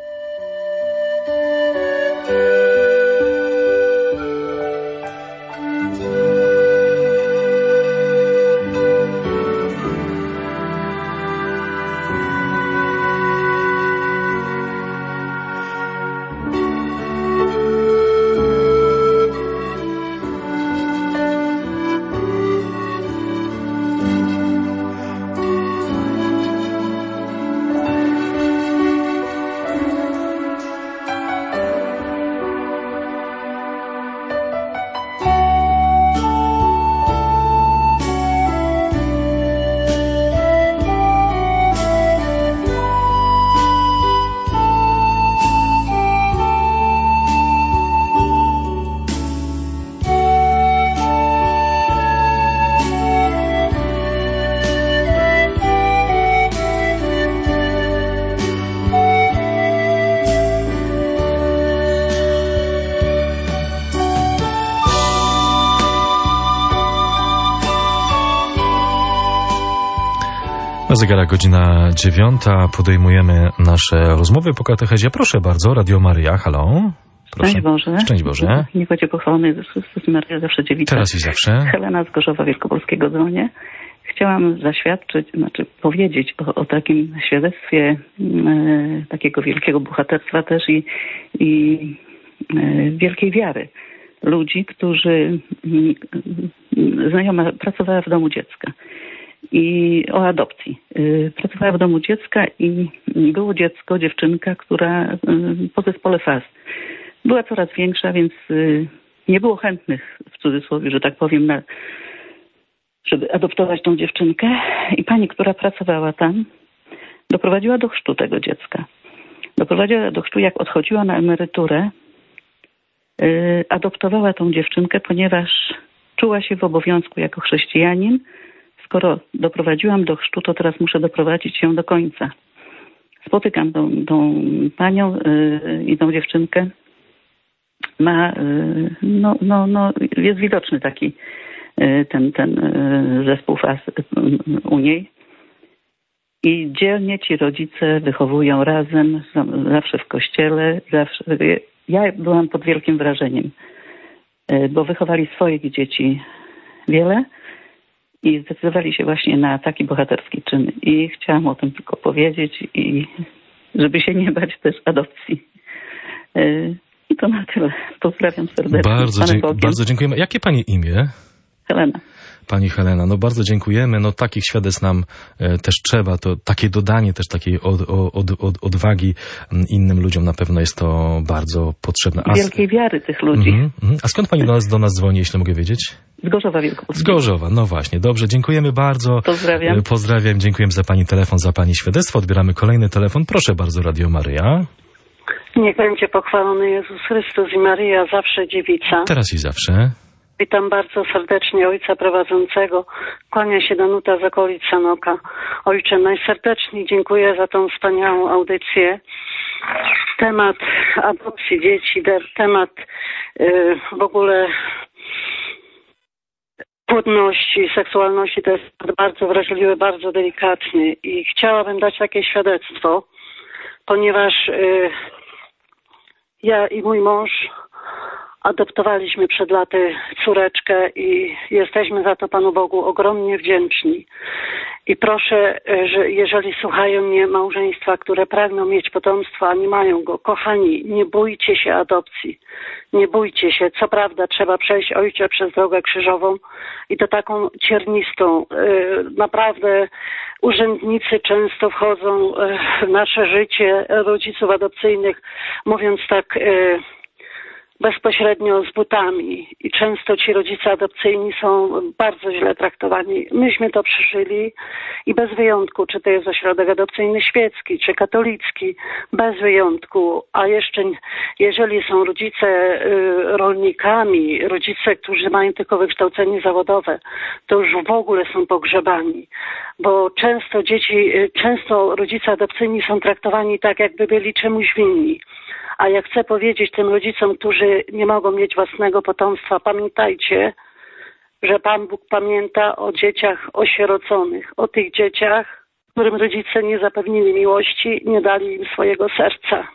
Na zegarach godzina dziewiąta. Podejmujemy nasze rozmowy po katechezie. Proszę bardzo, Radio Maryja, halo. Proszę. Szczęść Boże. Szczęść Boże. Niech będzie pochwalony Jezus Chrystus, Maryja zawsze dziewica. Teraz i zawsze. Helena z Gorzowa Wielkopolskiego dzwonię. Chciałam zaświadczyć, znaczy powiedzieć o, o takim świadectwie e, takiego wielkiego bohaterstwa też i, i e, wielkiej wiary ludzi, którzy m, znajoma pracowała w domu dziecka. i o adopcji. Pracowała w domu dziecka i było dziecko, dziewczynka, która po zespole F A S była coraz większa, więc nie było chętnych, w cudzysłowie, że tak powiem, na, żeby adoptować tą dziewczynkę. I pani, która pracowała tam, doprowadziła do chrztu tego dziecka. Doprowadziła do chrztu, jak odchodziła na emeryturę, yy, adoptowała tą dziewczynkę, ponieważ czuła się w obowiązku jako chrześcijanin. Skoro doprowadziłam do chrztu, to teraz muszę doprowadzić ją do końca. Spotykam tą, tą panią yy, i tą dziewczynkę. Ma, yy, no, no, no, jest widoczny taki yy, ten, ten yy, zespół F A S yy, u niej. I dzielnie ci rodzice wychowują razem, zawsze w kościele. Zawsze. Ja byłam pod wielkim wrażeniem, bo wychowali swoich dzieci wiele i zdecydowali się właśnie na taki bohaterski czyn. I chciałam o tym tylko powiedzieć, i żeby się nie bać też adopcji. I to na tyle. Pozdrawiam serdecznie. Bardzo, dzie- bardzo dziękujemy. Jakie pani imię? Helena. Pani Helena, no bardzo dziękujemy. No takich świadectw nam e, też trzeba. To takie dodanie też takiej od, od, od, odwagi innym ludziom na pewno jest to bardzo potrzebne. A wielkiej wiary tych ludzi. Mm, mm. A skąd pani do nas, do nas dzwoni, jeśli mogę wiedzieć? Z Gorzowa Wielkopolskiego. Z Gorzowa, no właśnie. Dobrze, dziękujemy bardzo. Pozdrawiam. Pozdrawiam, dziękujemy za pani telefon, za pani świadectwo. Odbieramy kolejny telefon. Proszę bardzo, Radio Maryja. Niech będzie pochwalony Jezus Chrystus i Maryja, zawsze dziewica. Teraz i zawsze. Witam bardzo serdecznie ojca prowadzącego. Kłania się Danuta z okolic Sanoka. Ojcze, najserdeczniej dziękuję za tą wspaniałą audycję. Temat adopcji dzieci, temat yy, w ogóle płodności, seksualności to jest bardzo wrażliwy, bardzo delikatny i chciałabym dać takie świadectwo, ponieważ yy, ja i mój mąż adoptowaliśmy przed laty córeczkę i jesteśmy za to Panu Bogu ogromnie wdzięczni. I proszę, że jeżeli słuchają mnie małżeństwa, które pragną mieć potomstwo, a nie mają go, kochani, nie bójcie się adopcji. Nie bójcie się. Co prawda trzeba przejść, ojcze, przez drogę krzyżową i to taką ciernistą. Naprawdę urzędnicy często wchodzą w nasze życie rodziców adopcyjnych, mówiąc tak bezpośrednio z butami i często ci rodzice adopcyjni są bardzo źle traktowani. Myśmy to przeżyli i bez wyjątku, czy to jest ośrodek adopcyjny świecki, czy katolicki, bez wyjątku, a jeszcze jeżeli są rodzice y, rolnikami, rodzice, którzy mają tylko wykształcenie zawodowe, to już w ogóle są pogrzebani, bo często dzieci, y, często rodzice adopcyjni są traktowani tak, jakby byli czemuś winni. A ja chcę powiedzieć tym rodzicom, którzy nie mogą mieć własnego potomstwa, pamiętajcie, że Pan Bóg pamięta o dzieciach osieroconych, o tych dzieciach, którym rodzice nie zapewnili miłości, nie dali im swojego serca.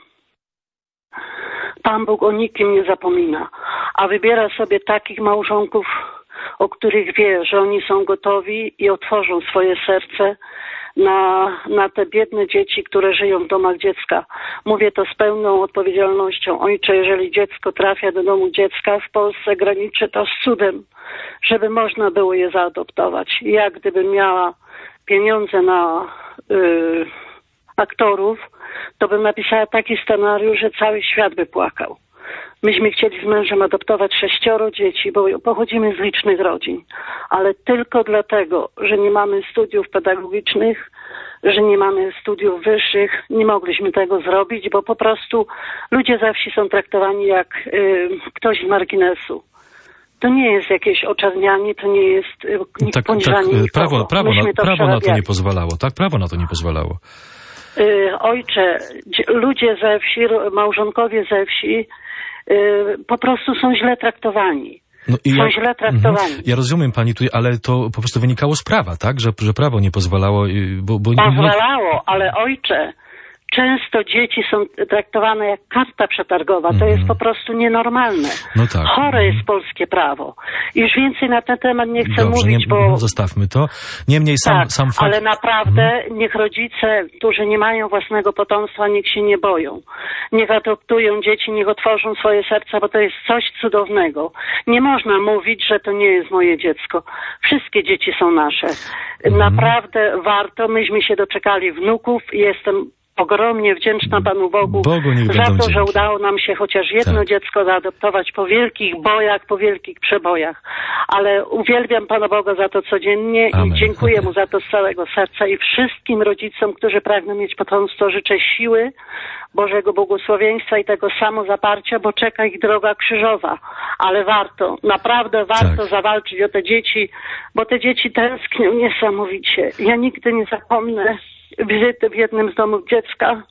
Pan Bóg o nikim nie zapomina, a wybiera sobie takich małżonków, o których wie, że oni są gotowi i otworzą swoje serce na, na te biedne dzieci, które żyją w domach dziecka. Mówię to z pełną odpowiedzialnością. Ojcze, jeżeli dziecko trafia do domu dziecka w Polsce, graniczy to z cudem, żeby można było je zaadoptować. Ja gdybym miała pieniądze na y, aktorów, to bym napisała taki scenariusz, że cały świat by płakał. Myśmy chcieli z mężem adoptować sześcioro dzieci, bo pochodzimy z licznych rodzin, ale tylko dlatego, że nie mamy studiów pedagogicznych, że nie mamy studiów wyższych, nie mogliśmy tego zrobić, bo po prostu ludzie ze wsi są traktowani jak y, ktoś z marginesu. To nie jest jakieś oczernianie, to nie jest y, tak, poniżanie tak, nikogo. prawo, prawo, na, to prawo na to nie pozwalało, tak? Prawo na to nie pozwalało. Y, ojcze, ludzie ze wsi, małżonkowie ze wsi po prostu są źle traktowani. No i są ja, źle traktowani. Ja rozumiem pani tutaj, ale to po prostu wynikało z prawa, tak? Że, że prawo nie pozwalało. Bo, bo pozwalało, nie... ale ojcze, często dzieci są traktowane jak karta przetargowa. To Mhm. jest po prostu nienormalne. No tak. Chore jest polskie prawo. Już więcej na ten temat nie chcę Dobrze, mówić, nie, bo... zostawmy to. Niemniej sam, tak, sam fakt... ale naprawdę niech rodzice, którzy nie mają własnego potomstwa, niech się nie boją. Niech adoptują dzieci, niech otworzą swoje serca, bo to jest coś cudownego. Nie można mówić, że to nie jest moje dziecko. Wszystkie dzieci są nasze. Naprawdę warto. Myśmy się doczekali wnuków i jestem ogromnie wdzięczna Panu Bogu, Bogu niech za będą to, że dzięki. udało nam się chociaż jedno Tak. dziecko zaadoptować po wielkich bojach, po wielkich przebojach. Ale uwielbiam Pana Boga za to codziennie Amen. i dziękuję Mu za to z całego serca i wszystkim rodzicom, którzy pragną mieć potomstwo, życzę siły, Bożego błogosławieństwa i tego samozaparcia, bo czeka ich droga krzyżowa. Ale warto, naprawdę warto Tak. zawalczyć o te dzieci, bo te dzieci tęsknią niesamowicie. Ja nigdy nie zapomnę wizyty w jednym z domów dziecka.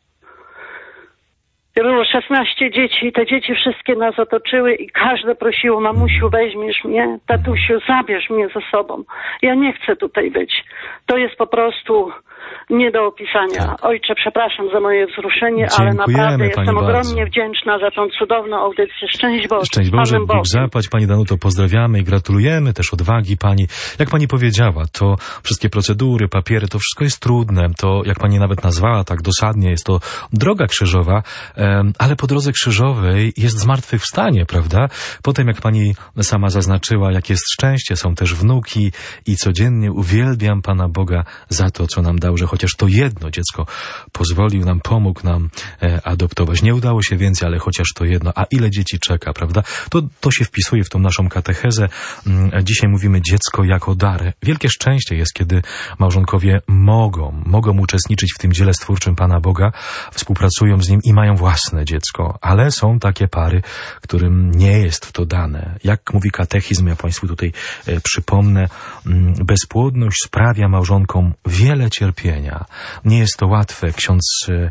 Było szesnaście dzieci i te dzieci wszystkie nas otoczyły i każde prosiło: mamusiu, weźmiesz mnie, tatusiu, zabierz mnie ze sobą. Ja nie chcę tutaj być. To jest po prostu nie do opisania. Tak. Ojcze, przepraszam za moje wzruszenie, ale Dziękujemy naprawdę pani jestem bardzo. ogromnie wdzięczna za tą cudowną audycję. Szczęść Boże. Szczęść z Boże, Panem Bóg Bogiem. zapłać. Pani Danuto, pozdrawiamy i gratulujemy też odwagi Pani. Jak Pani powiedziała, to wszystkie procedury, papiery, to wszystko jest trudne. To, jak Pani nawet nazwała tak dosadnie, jest to droga krzyżowa, em, ale po drodze krzyżowej jest zmartwychwstanie, prawda? Potem, jak Pani sama zaznaczyła, jak jest szczęście, są też wnuki i codziennie uwielbiam Pana Boga za to, co nam dał, że chociaż to jedno dziecko pozwolił nam, pomógł nam e, adoptować. Nie udało się więcej, ale chociaż to jedno. A ile dzieci czeka, prawda? To, to się wpisuje w tą naszą katechezę. Mm, Dzisiaj mówimy dziecko jako dar. Wielkie szczęście jest, kiedy małżonkowie mogą, mogą uczestniczyć w tym dziele stwórczym Pana Boga, współpracują z Nim i mają własne dziecko. Ale są takie pary, którym nie jest to dane. Jak mówi katechizm, ja Państwu tutaj e, przypomnę, mm, bezpłodność sprawia małżonkom wiele cierpienia. Nie jest to łatwe. Ksiądz e,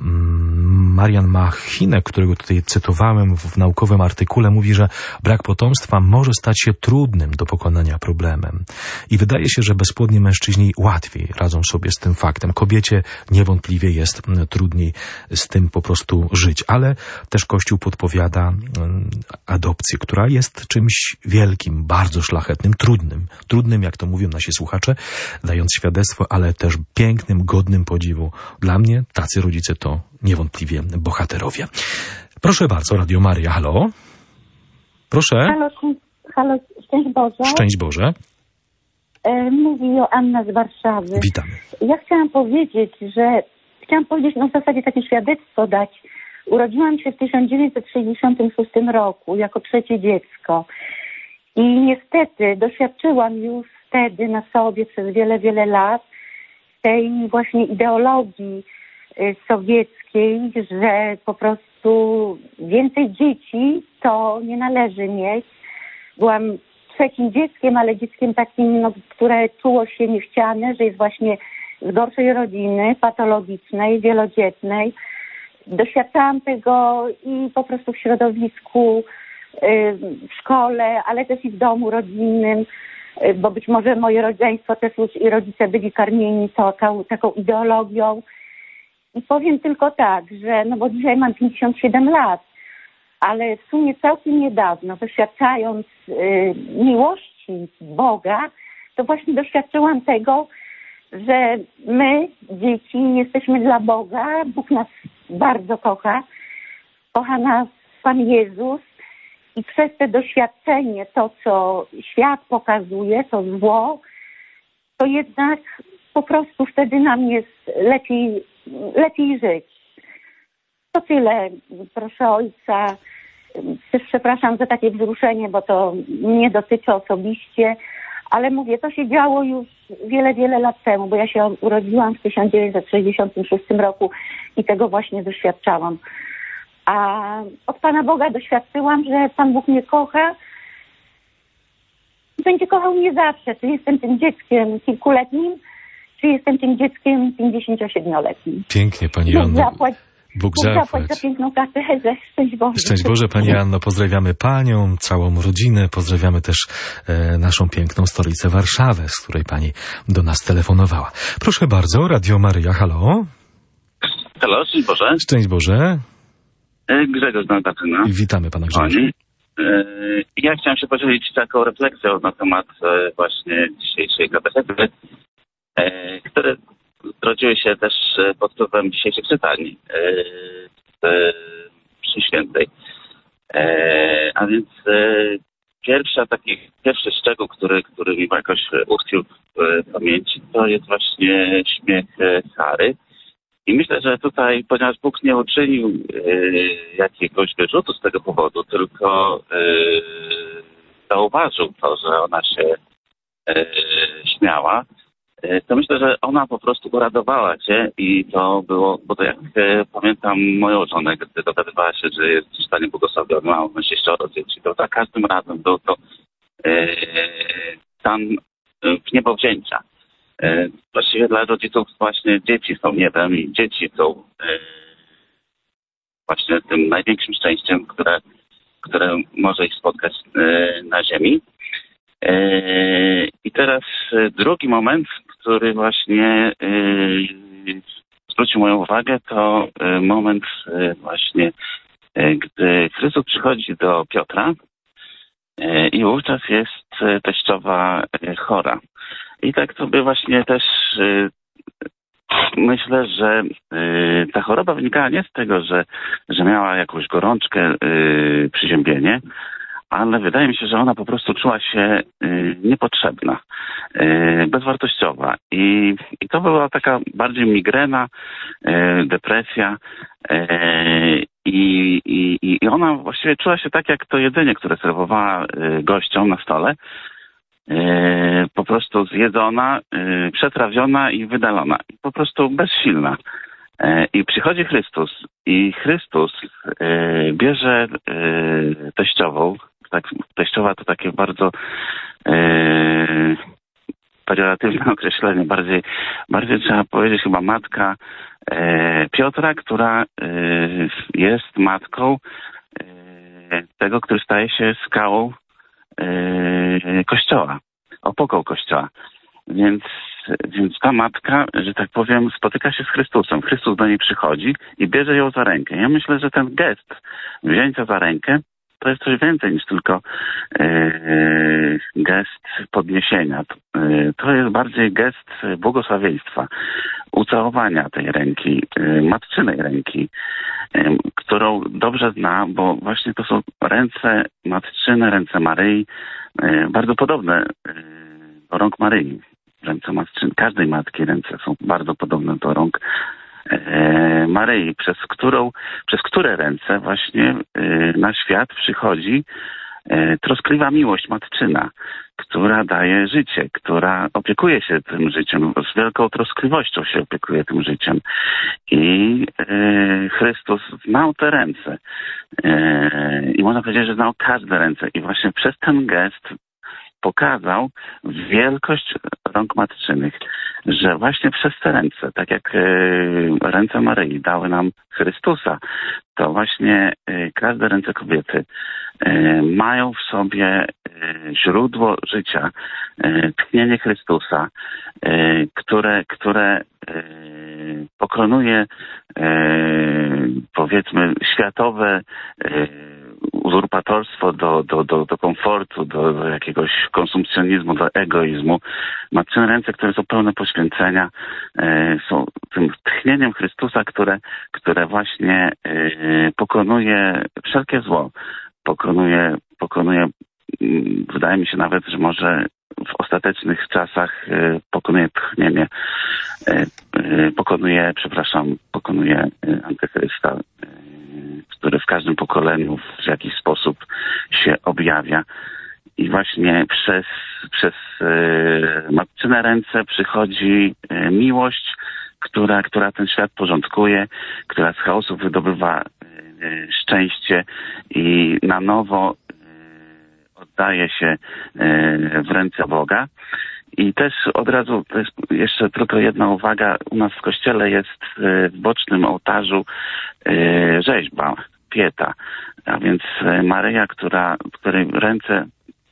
mm, Marian Machinek, którego tutaj cytowałem w, w naukowym artykule, mówi, że brak potomstwa może stać się trudnym do pokonania problemem. I wydaje się, że bezpłodni mężczyźni łatwiej radzą sobie z tym faktem. Kobiecie niewątpliwie jest mm, trudniej z tym po prostu żyć. Ale też Kościół podpowiada mm, adopcję, która jest czymś wielkim, bardzo szlachetnym, trudnym. Trudnym, jak to mówią nasi słuchacze, dając świadectwo, ale też pięknym, godnym podziwu. Dla mnie tacy rodzice to niewątpliwie bohaterowie. Proszę bardzo, Radio Maryja, halo? Proszę. Halo, halo, szczęść Boże. Szczęść Boże. E, Mówi Joanna z Warszawy. Witamy. Ja chciałam powiedzieć, że chciałam powiedzieć, no w zasadzie takie świadectwo dać. Urodziłam się w tysiąc dziewięćset sześćdziesiątym szóstym roku jako trzecie dziecko. I niestety doświadczyłam już wtedy na sobie przez wiele, wiele lat tej właśnie ideologii y, sowieckiej, że po prostu więcej dzieci to nie należy mieć. Byłam trzecim dzieckiem, ale dzieckiem takim, no, które czuło się niechciane, że jest właśnie z gorszej rodziny, patologicznej, wielodzietnej. Doświadczałam tego i po prostu w środowisku, w szkole, ale też i w domu rodzinnym, bo być może moje rodzeństwo też już i rodzice byli karmieni taką, taką ideologią. I powiem tylko tak, że no bo dzisiaj mam pięćdziesiąt siedem lat, ale w sumie całkiem niedawno, doświadczając y, miłości Boga, to właśnie doświadczyłam tego, że my, dzieci, jesteśmy dla Boga. Bóg nas bardzo kocha. Kocha nas Pan Jezus. I przez te doświadczenie, to co świat pokazuje, to zło, to jednak po prostu wtedy nam jest lepiej, lepiej żyć. To tyle. Proszę Ojca. Też przepraszam za takie wzruszenie, bo to mnie dotyczy osobiście. Ale mówię, to się działo już wiele, wiele lat temu, bo ja się urodziłam w tysiąc dziewięćset sześćdziesiątym szóstym roku i tego właśnie doświadczałam. A od Pana Boga doświadczyłam, że Pan Bóg mnie kocha i będzie kochał mnie zawsze. Czy jestem tym dzieckiem kilkuletnim, czy jestem tym dzieckiem pięćdziesięciosiedmioletnim. Pięknie, Pani Bóg Anno. zapłać, Bóg Bóg zapłać zapłać. za piękną katechezę. Szczęść Boże. Szczęść Boże, Pani Anno. Pozdrawiamy Panią, całą rodzinę. Pozdrawiamy też e, naszą piękną stolicę Warszawę, z której Pani do nas telefonowała. Proszę bardzo, Radio Maryja, halo? Halo, szczęść Boże. Szczęść Boże. Grzegorz Nadatyna. Witamy pana Grzegorza. Ja chciałem się podzielić taką refleksją na temat właśnie dzisiejszej katechety, które zrodziły się też pod wpływem dzisiejszych czytań przy świętej. A więc pierwsza taki, pierwszy szczegół, który, który mi jakoś utkwił w pamięci, to jest właśnie śmiech Sary. I myślę, że tutaj, ponieważ Bóg nie uczynił y, jakiegoś wyrzutu z tego powodu, tylko y, zauważył to, że ona się y, śmiała, y, to myślę, że ona po prostu uradowała się i to było, bo to jak y, pamiętam moją żonę, gdy dowiadywała się, że jest w stanie błogosławiony, ma on sześcioro dzieci, to za każdym razem był to y, stan w niebowzięcia. Właściwie dla rodziców właśnie dzieci są niebem i dzieci są właśnie tym największym szczęściem, które, które może ich spotkać na ziemi. I teraz drugi moment, który właśnie zwrócił moją uwagę, to moment właśnie, gdy Chrystus przychodzi do Piotra i wówczas jest teściowa chora. I tak sobie właśnie też y, myślę, że y, ta choroba wynikała nie z tego, że, że miała jakąś gorączkę, y, przyziębienie, ale wydaje mi się, że ona po prostu czuła się y, niepotrzebna, y, bezwartościowa. I, I to była taka bardziej migrena, y, depresja. Y, i, i, I ona właściwie czuła się tak, jak to jedzenie, które serwowała y, gościom na stole. Po prostu zjedzona, przetrawiona i wydalona. Po prostu bezsilna. I przychodzi Chrystus i Chrystus bierze teściową. Tak, teściowa to takie bardzo pejoratywne określenie. Bardziej, bardziej trzeba powiedzieć chyba matka Piotra, która jest matką tego, który staje się skałą Kościoła, opoką Kościoła. Więc, więc ta matka, że tak powiem, spotyka się z Chrystusem. Chrystus do niej przychodzi i bierze ją za rękę. Ja myślę, że ten gest wzięcia za rękę to jest coś więcej niż tylko yy, gest podniesienia. Yy, to jest bardziej gest błogosławieństwa, ucałowania tej ręki, yy, matczynej ręki, yy, którą dobrze zna, bo właśnie to są ręce matczyne, ręce Maryi, yy, bardzo podobne yy, do rąk Maryi. Ręce matczyne, każdej matki ręce są bardzo podobne do rąk Maryi, przez którą, przez które ręce właśnie na świat przychodzi troskliwa miłość matczyna, która daje życie, która opiekuje się tym życiem, z wielką troskliwością się opiekuje tym życiem. I Chrystus znał te ręce. I można powiedzieć, że znał każde ręce. I właśnie przez ten gest pokazał wielkość rąk matczynych, że właśnie przez te ręce, tak jak e, ręce Maryi dały nam Chrystusa, to właśnie e, każde ręce kobiety e, mają w sobie e, źródło życia, e, tchnienie Chrystusa, e, które, które e, pokonuje e, powiedzmy światowe e, uzurpatorstwo do, do, do, do komfortu, do, do jakiegoś konsumpcjonizmu, do egoizmu. Matczyne ręce, które są pełne poświęcenia, e, są tym tchnieniem Chrystusa, które, które właśnie e, pokonuje wszelkie zło. Pokonuje, pokonuje, wydaje mi się nawet, że może w ostatecznych czasach e, pokonuje tchnienie, e, e, pokonuje, przepraszam, pokonuje antychrysta, e, który w każdym pokoleniu w jakiś sposób się objawia. I właśnie przez, przez e, matczyne ręce przychodzi e, miłość, która, która ten świat porządkuje, która z chaosu wydobywa e, szczęście i na nowo e, oddaje się e, w ręce Boga. I też od razu, to jest jeszcze tylko jedna uwaga, u nas w kościele jest w bocznym ołtarzu rzeźba, pieta, a więc Maryja, która, w której ręce,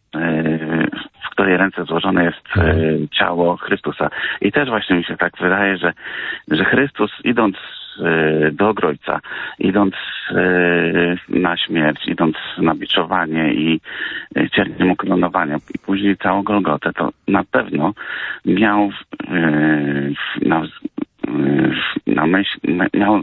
w której ręce złożone jest ciało Chrystusa. I też właśnie mi się tak wydaje, że, że Chrystus idąc do Grojca, idąc na śmierć, idąc na biczowanie i cierpieniem ukoronowania i później całą Golgotę, to na pewno miał na, na myśl, miał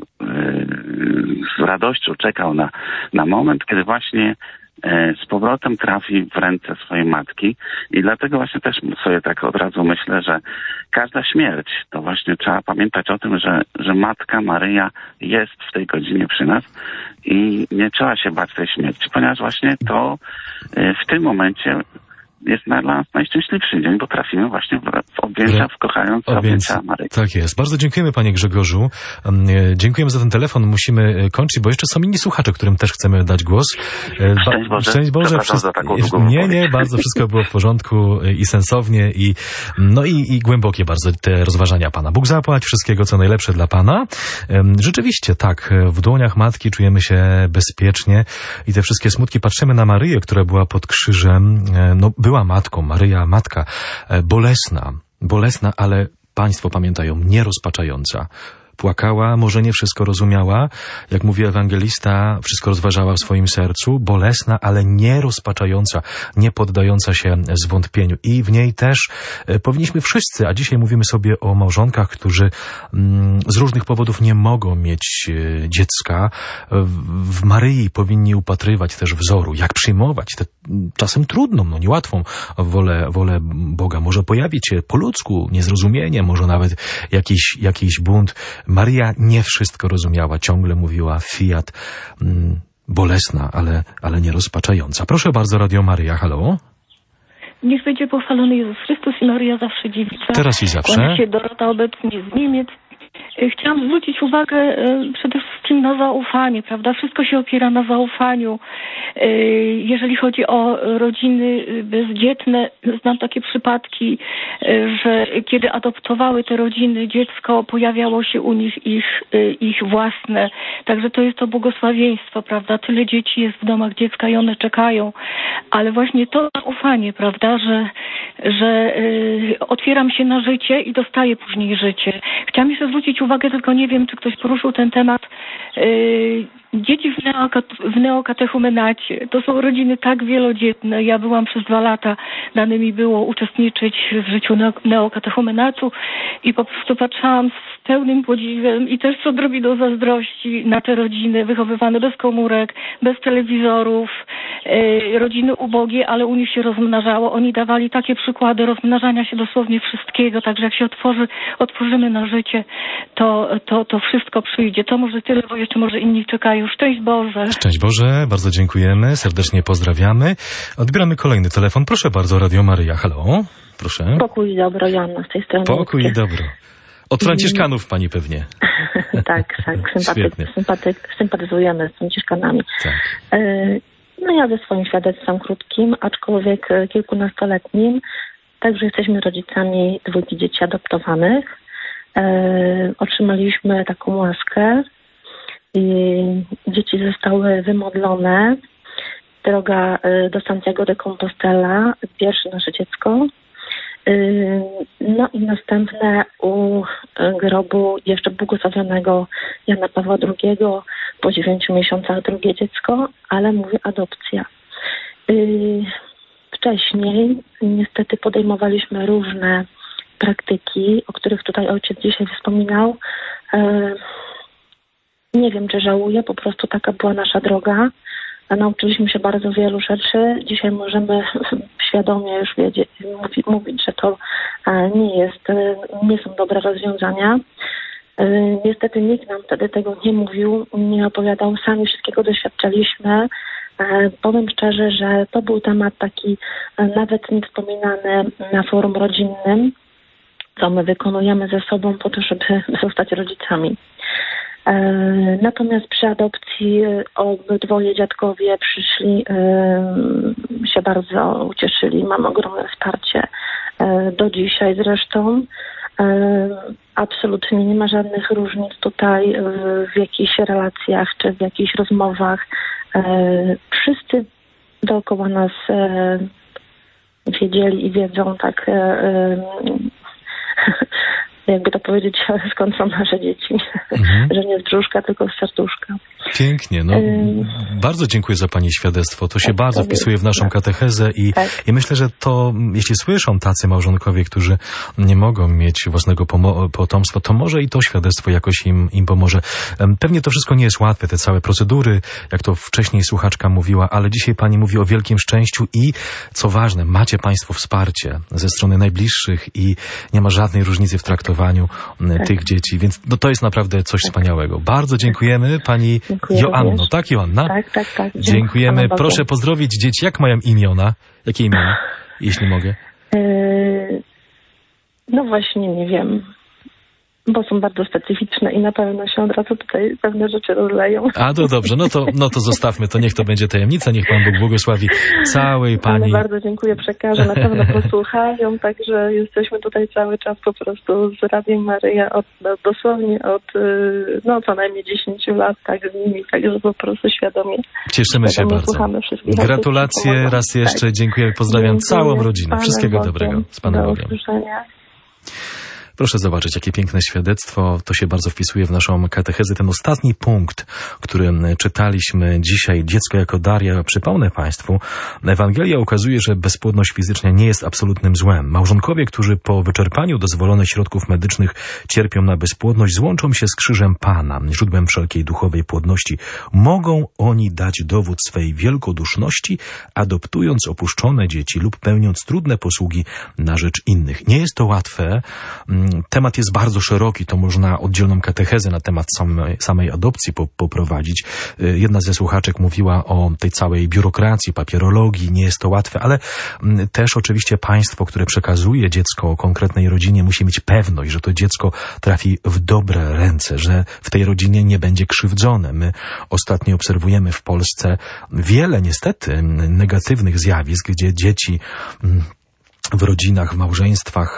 z radością czekał na, na moment, kiedy właśnie z powrotem trafi w ręce swojej matki i dlatego właśnie też sobie tak od razu myślę, że każda śmierć, to właśnie trzeba pamiętać o tym, że, że Matka Maryja jest w tej godzinie przy nas i nie trzeba się bać tej śmierci, ponieważ właśnie to w tym momencie jest dla nas najszczęśliwszy dzień, bo trafimy właśnie w, w objęcia, w kochające objęcia Maryi. Tak jest. Bardzo dziękujemy, panie Grzegorzu. Dziękujemy za ten telefon. Musimy kończyć, bo jeszcze są inni słuchacze, którym też chcemy dać głos. Szczęść Boże. Szczęść Boże. Wszystko... za taką długą nie, nie, bardzo wszystko było w porządku i sensownie i no i, i głębokie bardzo te rozważania pana. Bóg zapłać, wszystkiego co najlepsze dla pana. Rzeczywiście tak, w dłoniach Matki czujemy się bezpiecznie i te wszystkie smutki. Patrzymy na Maryję, która była pod krzyżem. No, była Była matką, Maryja matka, bolesna, bolesna, ale państwo pamiętają, nierozpaczająca. Płakała, może nie wszystko rozumiała, jak mówi ewangelista, wszystko rozważała w swoim sercu, bolesna, ale nie rozpaczająca, nie poddająca się zwątpieniu. I w niej też e, powinniśmy wszyscy, a dzisiaj mówimy sobie o małżonkach, którzy mm, z różnych powodów nie mogą mieć e, dziecka. W, w Maryi powinni upatrywać też wzoru, jak przyjmować tę czasem trudną, no niełatwą wolę, wolę Boga. Może pojawić się po ludzku niezrozumienie, może nawet jakiś, jakiś bunt. Maryja nie wszystko rozumiała, ciągle mówiła fiat, mm, bolesna, ale, ale nie rozpaczająca. Proszę bardzo, Radio Maryja, halo? Niech będzie pochwalony Jezus Chrystus i Maryja zawsze dziewica. Teraz i zawsze. Kłania się Dorota obecnie z Niemiec. Chciałam zwrócić uwagę przede wszystkim na zaufanie, prawda? Wszystko się opiera na zaufaniu. Jeżeli chodzi o rodziny bezdzietne, znam takie przypadki, że kiedy adoptowały te rodziny dziecko, pojawiało się u nich ich, ich własne. Także to jest to błogosławieństwo, prawda? Tyle dzieci jest w domach dziecka i one czekają. Ale właśnie to zaufanie, prawda, że, że otwieram się na życie i dostaję później życie. Chciałam jeszcze zwrócić uwagę, tylko nie wiem, czy ktoś poruszył ten temat. Yy, dzieci w, neokat- w neokatechumenacie to są rodziny tak wielodzietne. Ja byłam przez dwa lata, dane mi było uczestniczyć w życiu neo- neokatechumenatu i po prostu patrzyłam z pełnym podziwem i też z odrobiną zazdrości na te rodziny wychowywane bez komórek, bez telewizorów, yy, rodziny ubogie, ale u nich się rozmnażało. Oni dawali takie przykłady rozmnażania się dosłownie wszystkiego, także jak się otworzy, otworzymy na życie, to, to, to wszystko przyjdzie. To może tyle, bo jeszcze może inni czekają. Szczęść Boże. Szczęść Boże, bardzo dziękujemy, serdecznie pozdrawiamy. Odbieramy kolejny telefon. Proszę bardzo, Radio Maryja, halo. Proszę. Pokój i dobro, Joanna z tej strony. Pokój i dobro. Od Franciszkanów pani pewnie. tak, tak, sympatyk, sympatyk, sympatyzujemy z Franciszkanami. Tak. No ja ze swoim świadectwem krótkim, aczkolwiek kilkunastoletnim, także jesteśmy rodzicami dwójki dzieci adoptowanych. E, otrzymaliśmy taką łaskę i dzieci zostały wymodlone. Droga do Santiago de Compostela, pierwsze nasze dziecko. E, no i następne u grobu jeszcze błogosławionego Jana Pawła drugiego po dziewięciu miesiącach drugie dziecko, ale mówię adopcja. E, wcześniej niestety podejmowaliśmy różne praktyki, o których tutaj ojciec dzisiaj wspominał. E, nie wiem, czy żałuję, po prostu taka była nasza droga. Nauczyliśmy się bardzo wielu rzeczy. Dzisiaj możemy świadomie już wiedzieć, mówi, mówić, że to nie jest, nie są dobre rozwiązania. E, niestety nikt nam wtedy tego nie mówił, nie opowiadał. Sami wszystkiego doświadczaliśmy. E, powiem szczerze, że to był temat taki nawet nie wspominany na forum rodzinnym, co my wykonujemy ze sobą po to, żeby zostać rodzicami. E, natomiast przy adopcji obydwoje dziadkowie przyszli, e, się bardzo ucieszyli. Mam ogromne wsparcie e, do dzisiaj zresztą. E, absolutnie nie ma żadnych różnic tutaj w, w jakichś relacjach czy w jakichś rozmowach. E, wszyscy dookoła nas e, wiedzieli i wiedzą tak e, e, jakby to powiedzieć, skąd są nasze dzieci. Mhm. Że nie z brzuszka, tylko z serduszka. Pięknie. No, ym... Bardzo dziękuję za Pani świadectwo. To się tak, bardzo wpisuje w naszą katechezę i, tak. i myślę, że to, jeśli słyszą tacy małżonkowie, którzy nie mogą mieć własnego potomstwa, to może i to świadectwo jakoś im, im pomoże. Pewnie to wszystko nie jest łatwe, te całe procedury, jak to wcześniej słuchaczka mówiła, ale dzisiaj Pani mówi o wielkim szczęściu i, co ważne, macie Państwo wsparcie ze strony najbliższych i nie ma żadnej różnicy w traktowaniu tak. tych dzieci, więc no, to jest naprawdę coś tak. wspaniałego. Bardzo dziękujemy Pani Dziękuję Joanno, również. Tak Joanna? Tak, tak, tak. Dziękujemy. Proszę pozdrowić dzieci. Jak mają imiona? Jakie imiona, jeśli mogę? Yy, no właśnie, nie wiem. Bo są bardzo specyficzne i na pewno się od razu tutaj pewne rzeczy rozleją. A to dobrze, no to, no to zostawmy to, niech to będzie tajemnica, niech Pan Bóg błogosławi całej Pani. Ale bardzo dziękuję, przekażę, na pewno posłuchają, także jesteśmy tutaj cały czas po prostu z Radiem Maryja od, no, dosłownie od no co najmniej dziesięciu lat, tak z nimi, także po prostu świadomie. Cieszymy się bardzo. Gratulacje raz jeszcze, tak. Dziękuję, pozdrawiam dziękuję, całą rodzinę. Wszystkiego Bogiem, dobrego z Panem do Bogiem. Usłyszenia. Proszę zobaczyć, jakie piękne świadectwo. To się bardzo wpisuje w naszą katechezę. Ten ostatni punkt, który czytaliśmy dzisiaj, dziecko jako dar, ja przypomnę Państwu, Ewangelia ukazuje, że bezpłodność fizyczna nie jest absolutnym złem. Małżonkowie, którzy po wyczerpaniu dozwolonych środków medycznych cierpią na bezpłodność, złączą się z krzyżem Pana, źródłem wszelkiej duchowej płodności. Mogą oni dać dowód swej wielkoduszności, adoptując opuszczone dzieci lub pełniąc trudne posługi na rzecz innych. Nie jest to łatwe. Temat jest bardzo szeroki, to można oddzielną katechezę na temat samej, samej adopcji po, poprowadzić. Jedna ze słuchaczek mówiła o tej całej biurokracji, papierologii, nie jest to łatwe, ale też oczywiście państwo, które przekazuje dziecko konkretnej rodzinie, musi mieć pewność, że to dziecko trafi w dobre ręce, że w tej rodzinie nie będzie krzywdzone. My ostatnio obserwujemy w Polsce wiele niestety negatywnych zjawisk, gdzie dzieci w rodzinach, w małżeństwach,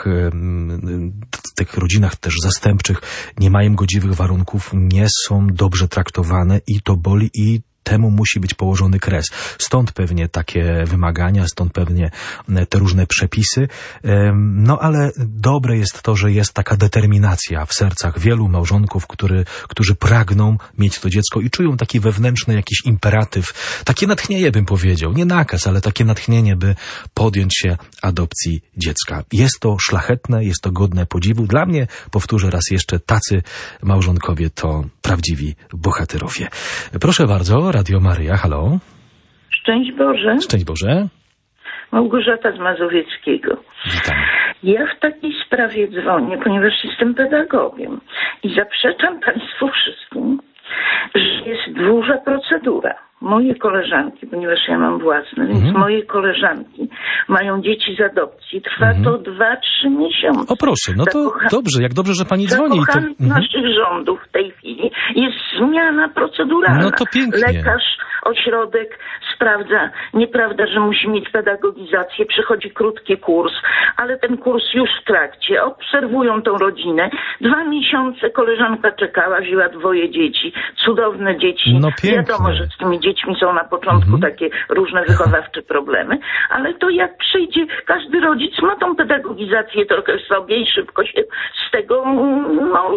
w tych rodzinach też zastępczych nie mają godziwych warunków, nie są dobrze traktowane i to boli i temu musi być położony kres. Stąd pewnie takie wymagania, stąd pewnie te różne przepisy. No ale dobre jest to, że jest taka determinacja w sercach wielu małżonków, który, którzy pragną mieć to dziecko i czują taki wewnętrzny jakiś imperatyw, takie natchnienie bym powiedział, nie nakaz, ale takie natchnienie, by podjąć się adopcji dziecka. Jest to szlachetne, jest to godne podziwu. Dla mnie, powtórzę raz jeszcze, tacy małżonkowie to prawdziwi bohaterowie. Proszę bardzo, Radio Maryja, halo. Szczęść Boże. Szczęść Boże. Małgorzata z Mazowieckiego. Witam. Ja w takiej sprawie dzwonię, ponieważ jestem pedagogiem i zaprzeczam Państwu wszystkim, że jest duża procedura. Moje koleżanki, ponieważ ja mam własne, więc mhm. moje koleżanki mają dzieci z adopcji. Trwa mhm. to dwa, trzy miesiące. O proszę, no to Zakocha... dobrze, jak dobrze, że Pani dzwoni. To... Mhm. naszych rządów w tej chwili jest zmiana proceduralna. No to pięknie. Lekarz, ośrodek sprawdza. Nieprawda, że musi mieć pedagogizację, przychodzi krótki kurs, ale ten kurs już w trakcie. Obserwują tą rodzinę. Dwa miesiące koleżanka czekała, wzięła dwoje dzieci. Cudowne dzieci. No pięknie. Wiadomo, że z tymi dziećmi są na początku mhm. takie różne wychowawcze problemy, ale to jak przyjdzie, każdy rodzic ma tą pedagogizację trochę w sobie i szybko się z tego no,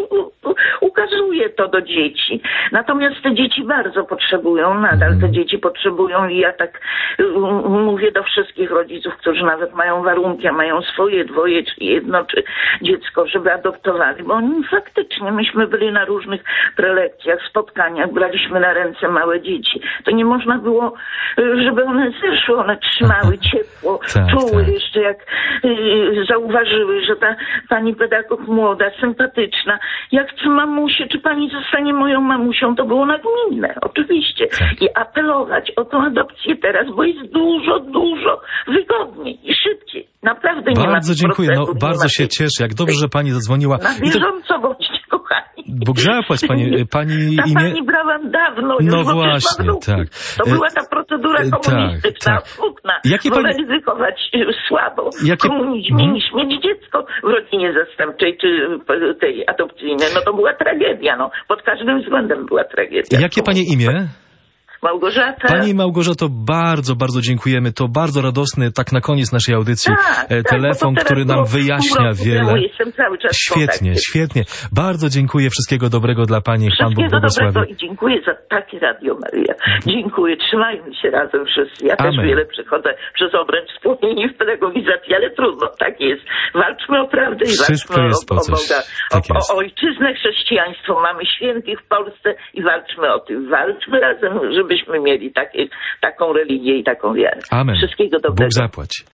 ukazuje to do dzieci. Natomiast te dzieci bardzo potrzebują, nadal te dzieci potrzebują i ja tak mówię do wszystkich rodziców, którzy nawet mają warunki, a mają swoje dwoje, czy jedno, czy dziecko, żeby adoptowali, bo oni faktycznie, myśmy byli na różnych prelekcjach, spotkaniach, braliśmy na ręce małe dzieci. To nie można było, żeby one zeszły, one trzymały ciepło, tak, czuły tak. jeszcze jak y, zauważyły, że ta pani pedagog młoda, sympatyczna, jak chce mamusię, czy pani zostanie moją mamusią, to było nagminne, oczywiście. Tak. I apelować o tą adopcję teraz, bo jest dużo, dużo wygodniej i szybciej. Naprawdę nie ma Bardzo dziękuję, no bardzo się cieszę, jak dobrze, że pani zadzwoniła. Na bieżąco bądźcie, kochani. Bo grzała pani, pani ta imię... pani brałam dawno już, no właśnie, tak. To była ta procedura komunistyczna, tak, okrutna. Jakie Woleli pani... wychować słabo w Jakie... komunizmie hmm? niż mieć dziecko w rodzinie zastępczej czy tej adopcyjnej. No to była tragedia, no. Pod każdym względem była tragedia. Jakie pani imię? Małgorzata. Pani Małgorzato, bardzo, bardzo dziękujemy. To bardzo radosny, tak na koniec naszej audycji, tak, tak, telefon, który nam wyjaśnia wiele. Jestem cały czas świetnie, świetnie. Bardzo dziękuję. Wszystkiego dobrego dla Pani. Pan Bóg błogosławi. Dobrego i dziękuję za takie Radio Maryja. Dziękuję. Trzymajmy się razem wszyscy. Ja Amen. też wiele przechodzę przez obręcz wspomnień w pedagogizacji, ale trudno. Tak jest. Walczmy o prawdę i Wszystko walczmy jest o, po o coś. Boga. Tak o, jest. o ojczyznę, chrześcijaństwo. Mamy świętych w Polsce i walczmy o tym. Walczmy razem, żebyśmy mieli takie, taką religię i taką wiarę. Amen. Wszystkiego dobrego. Bóg zapłać.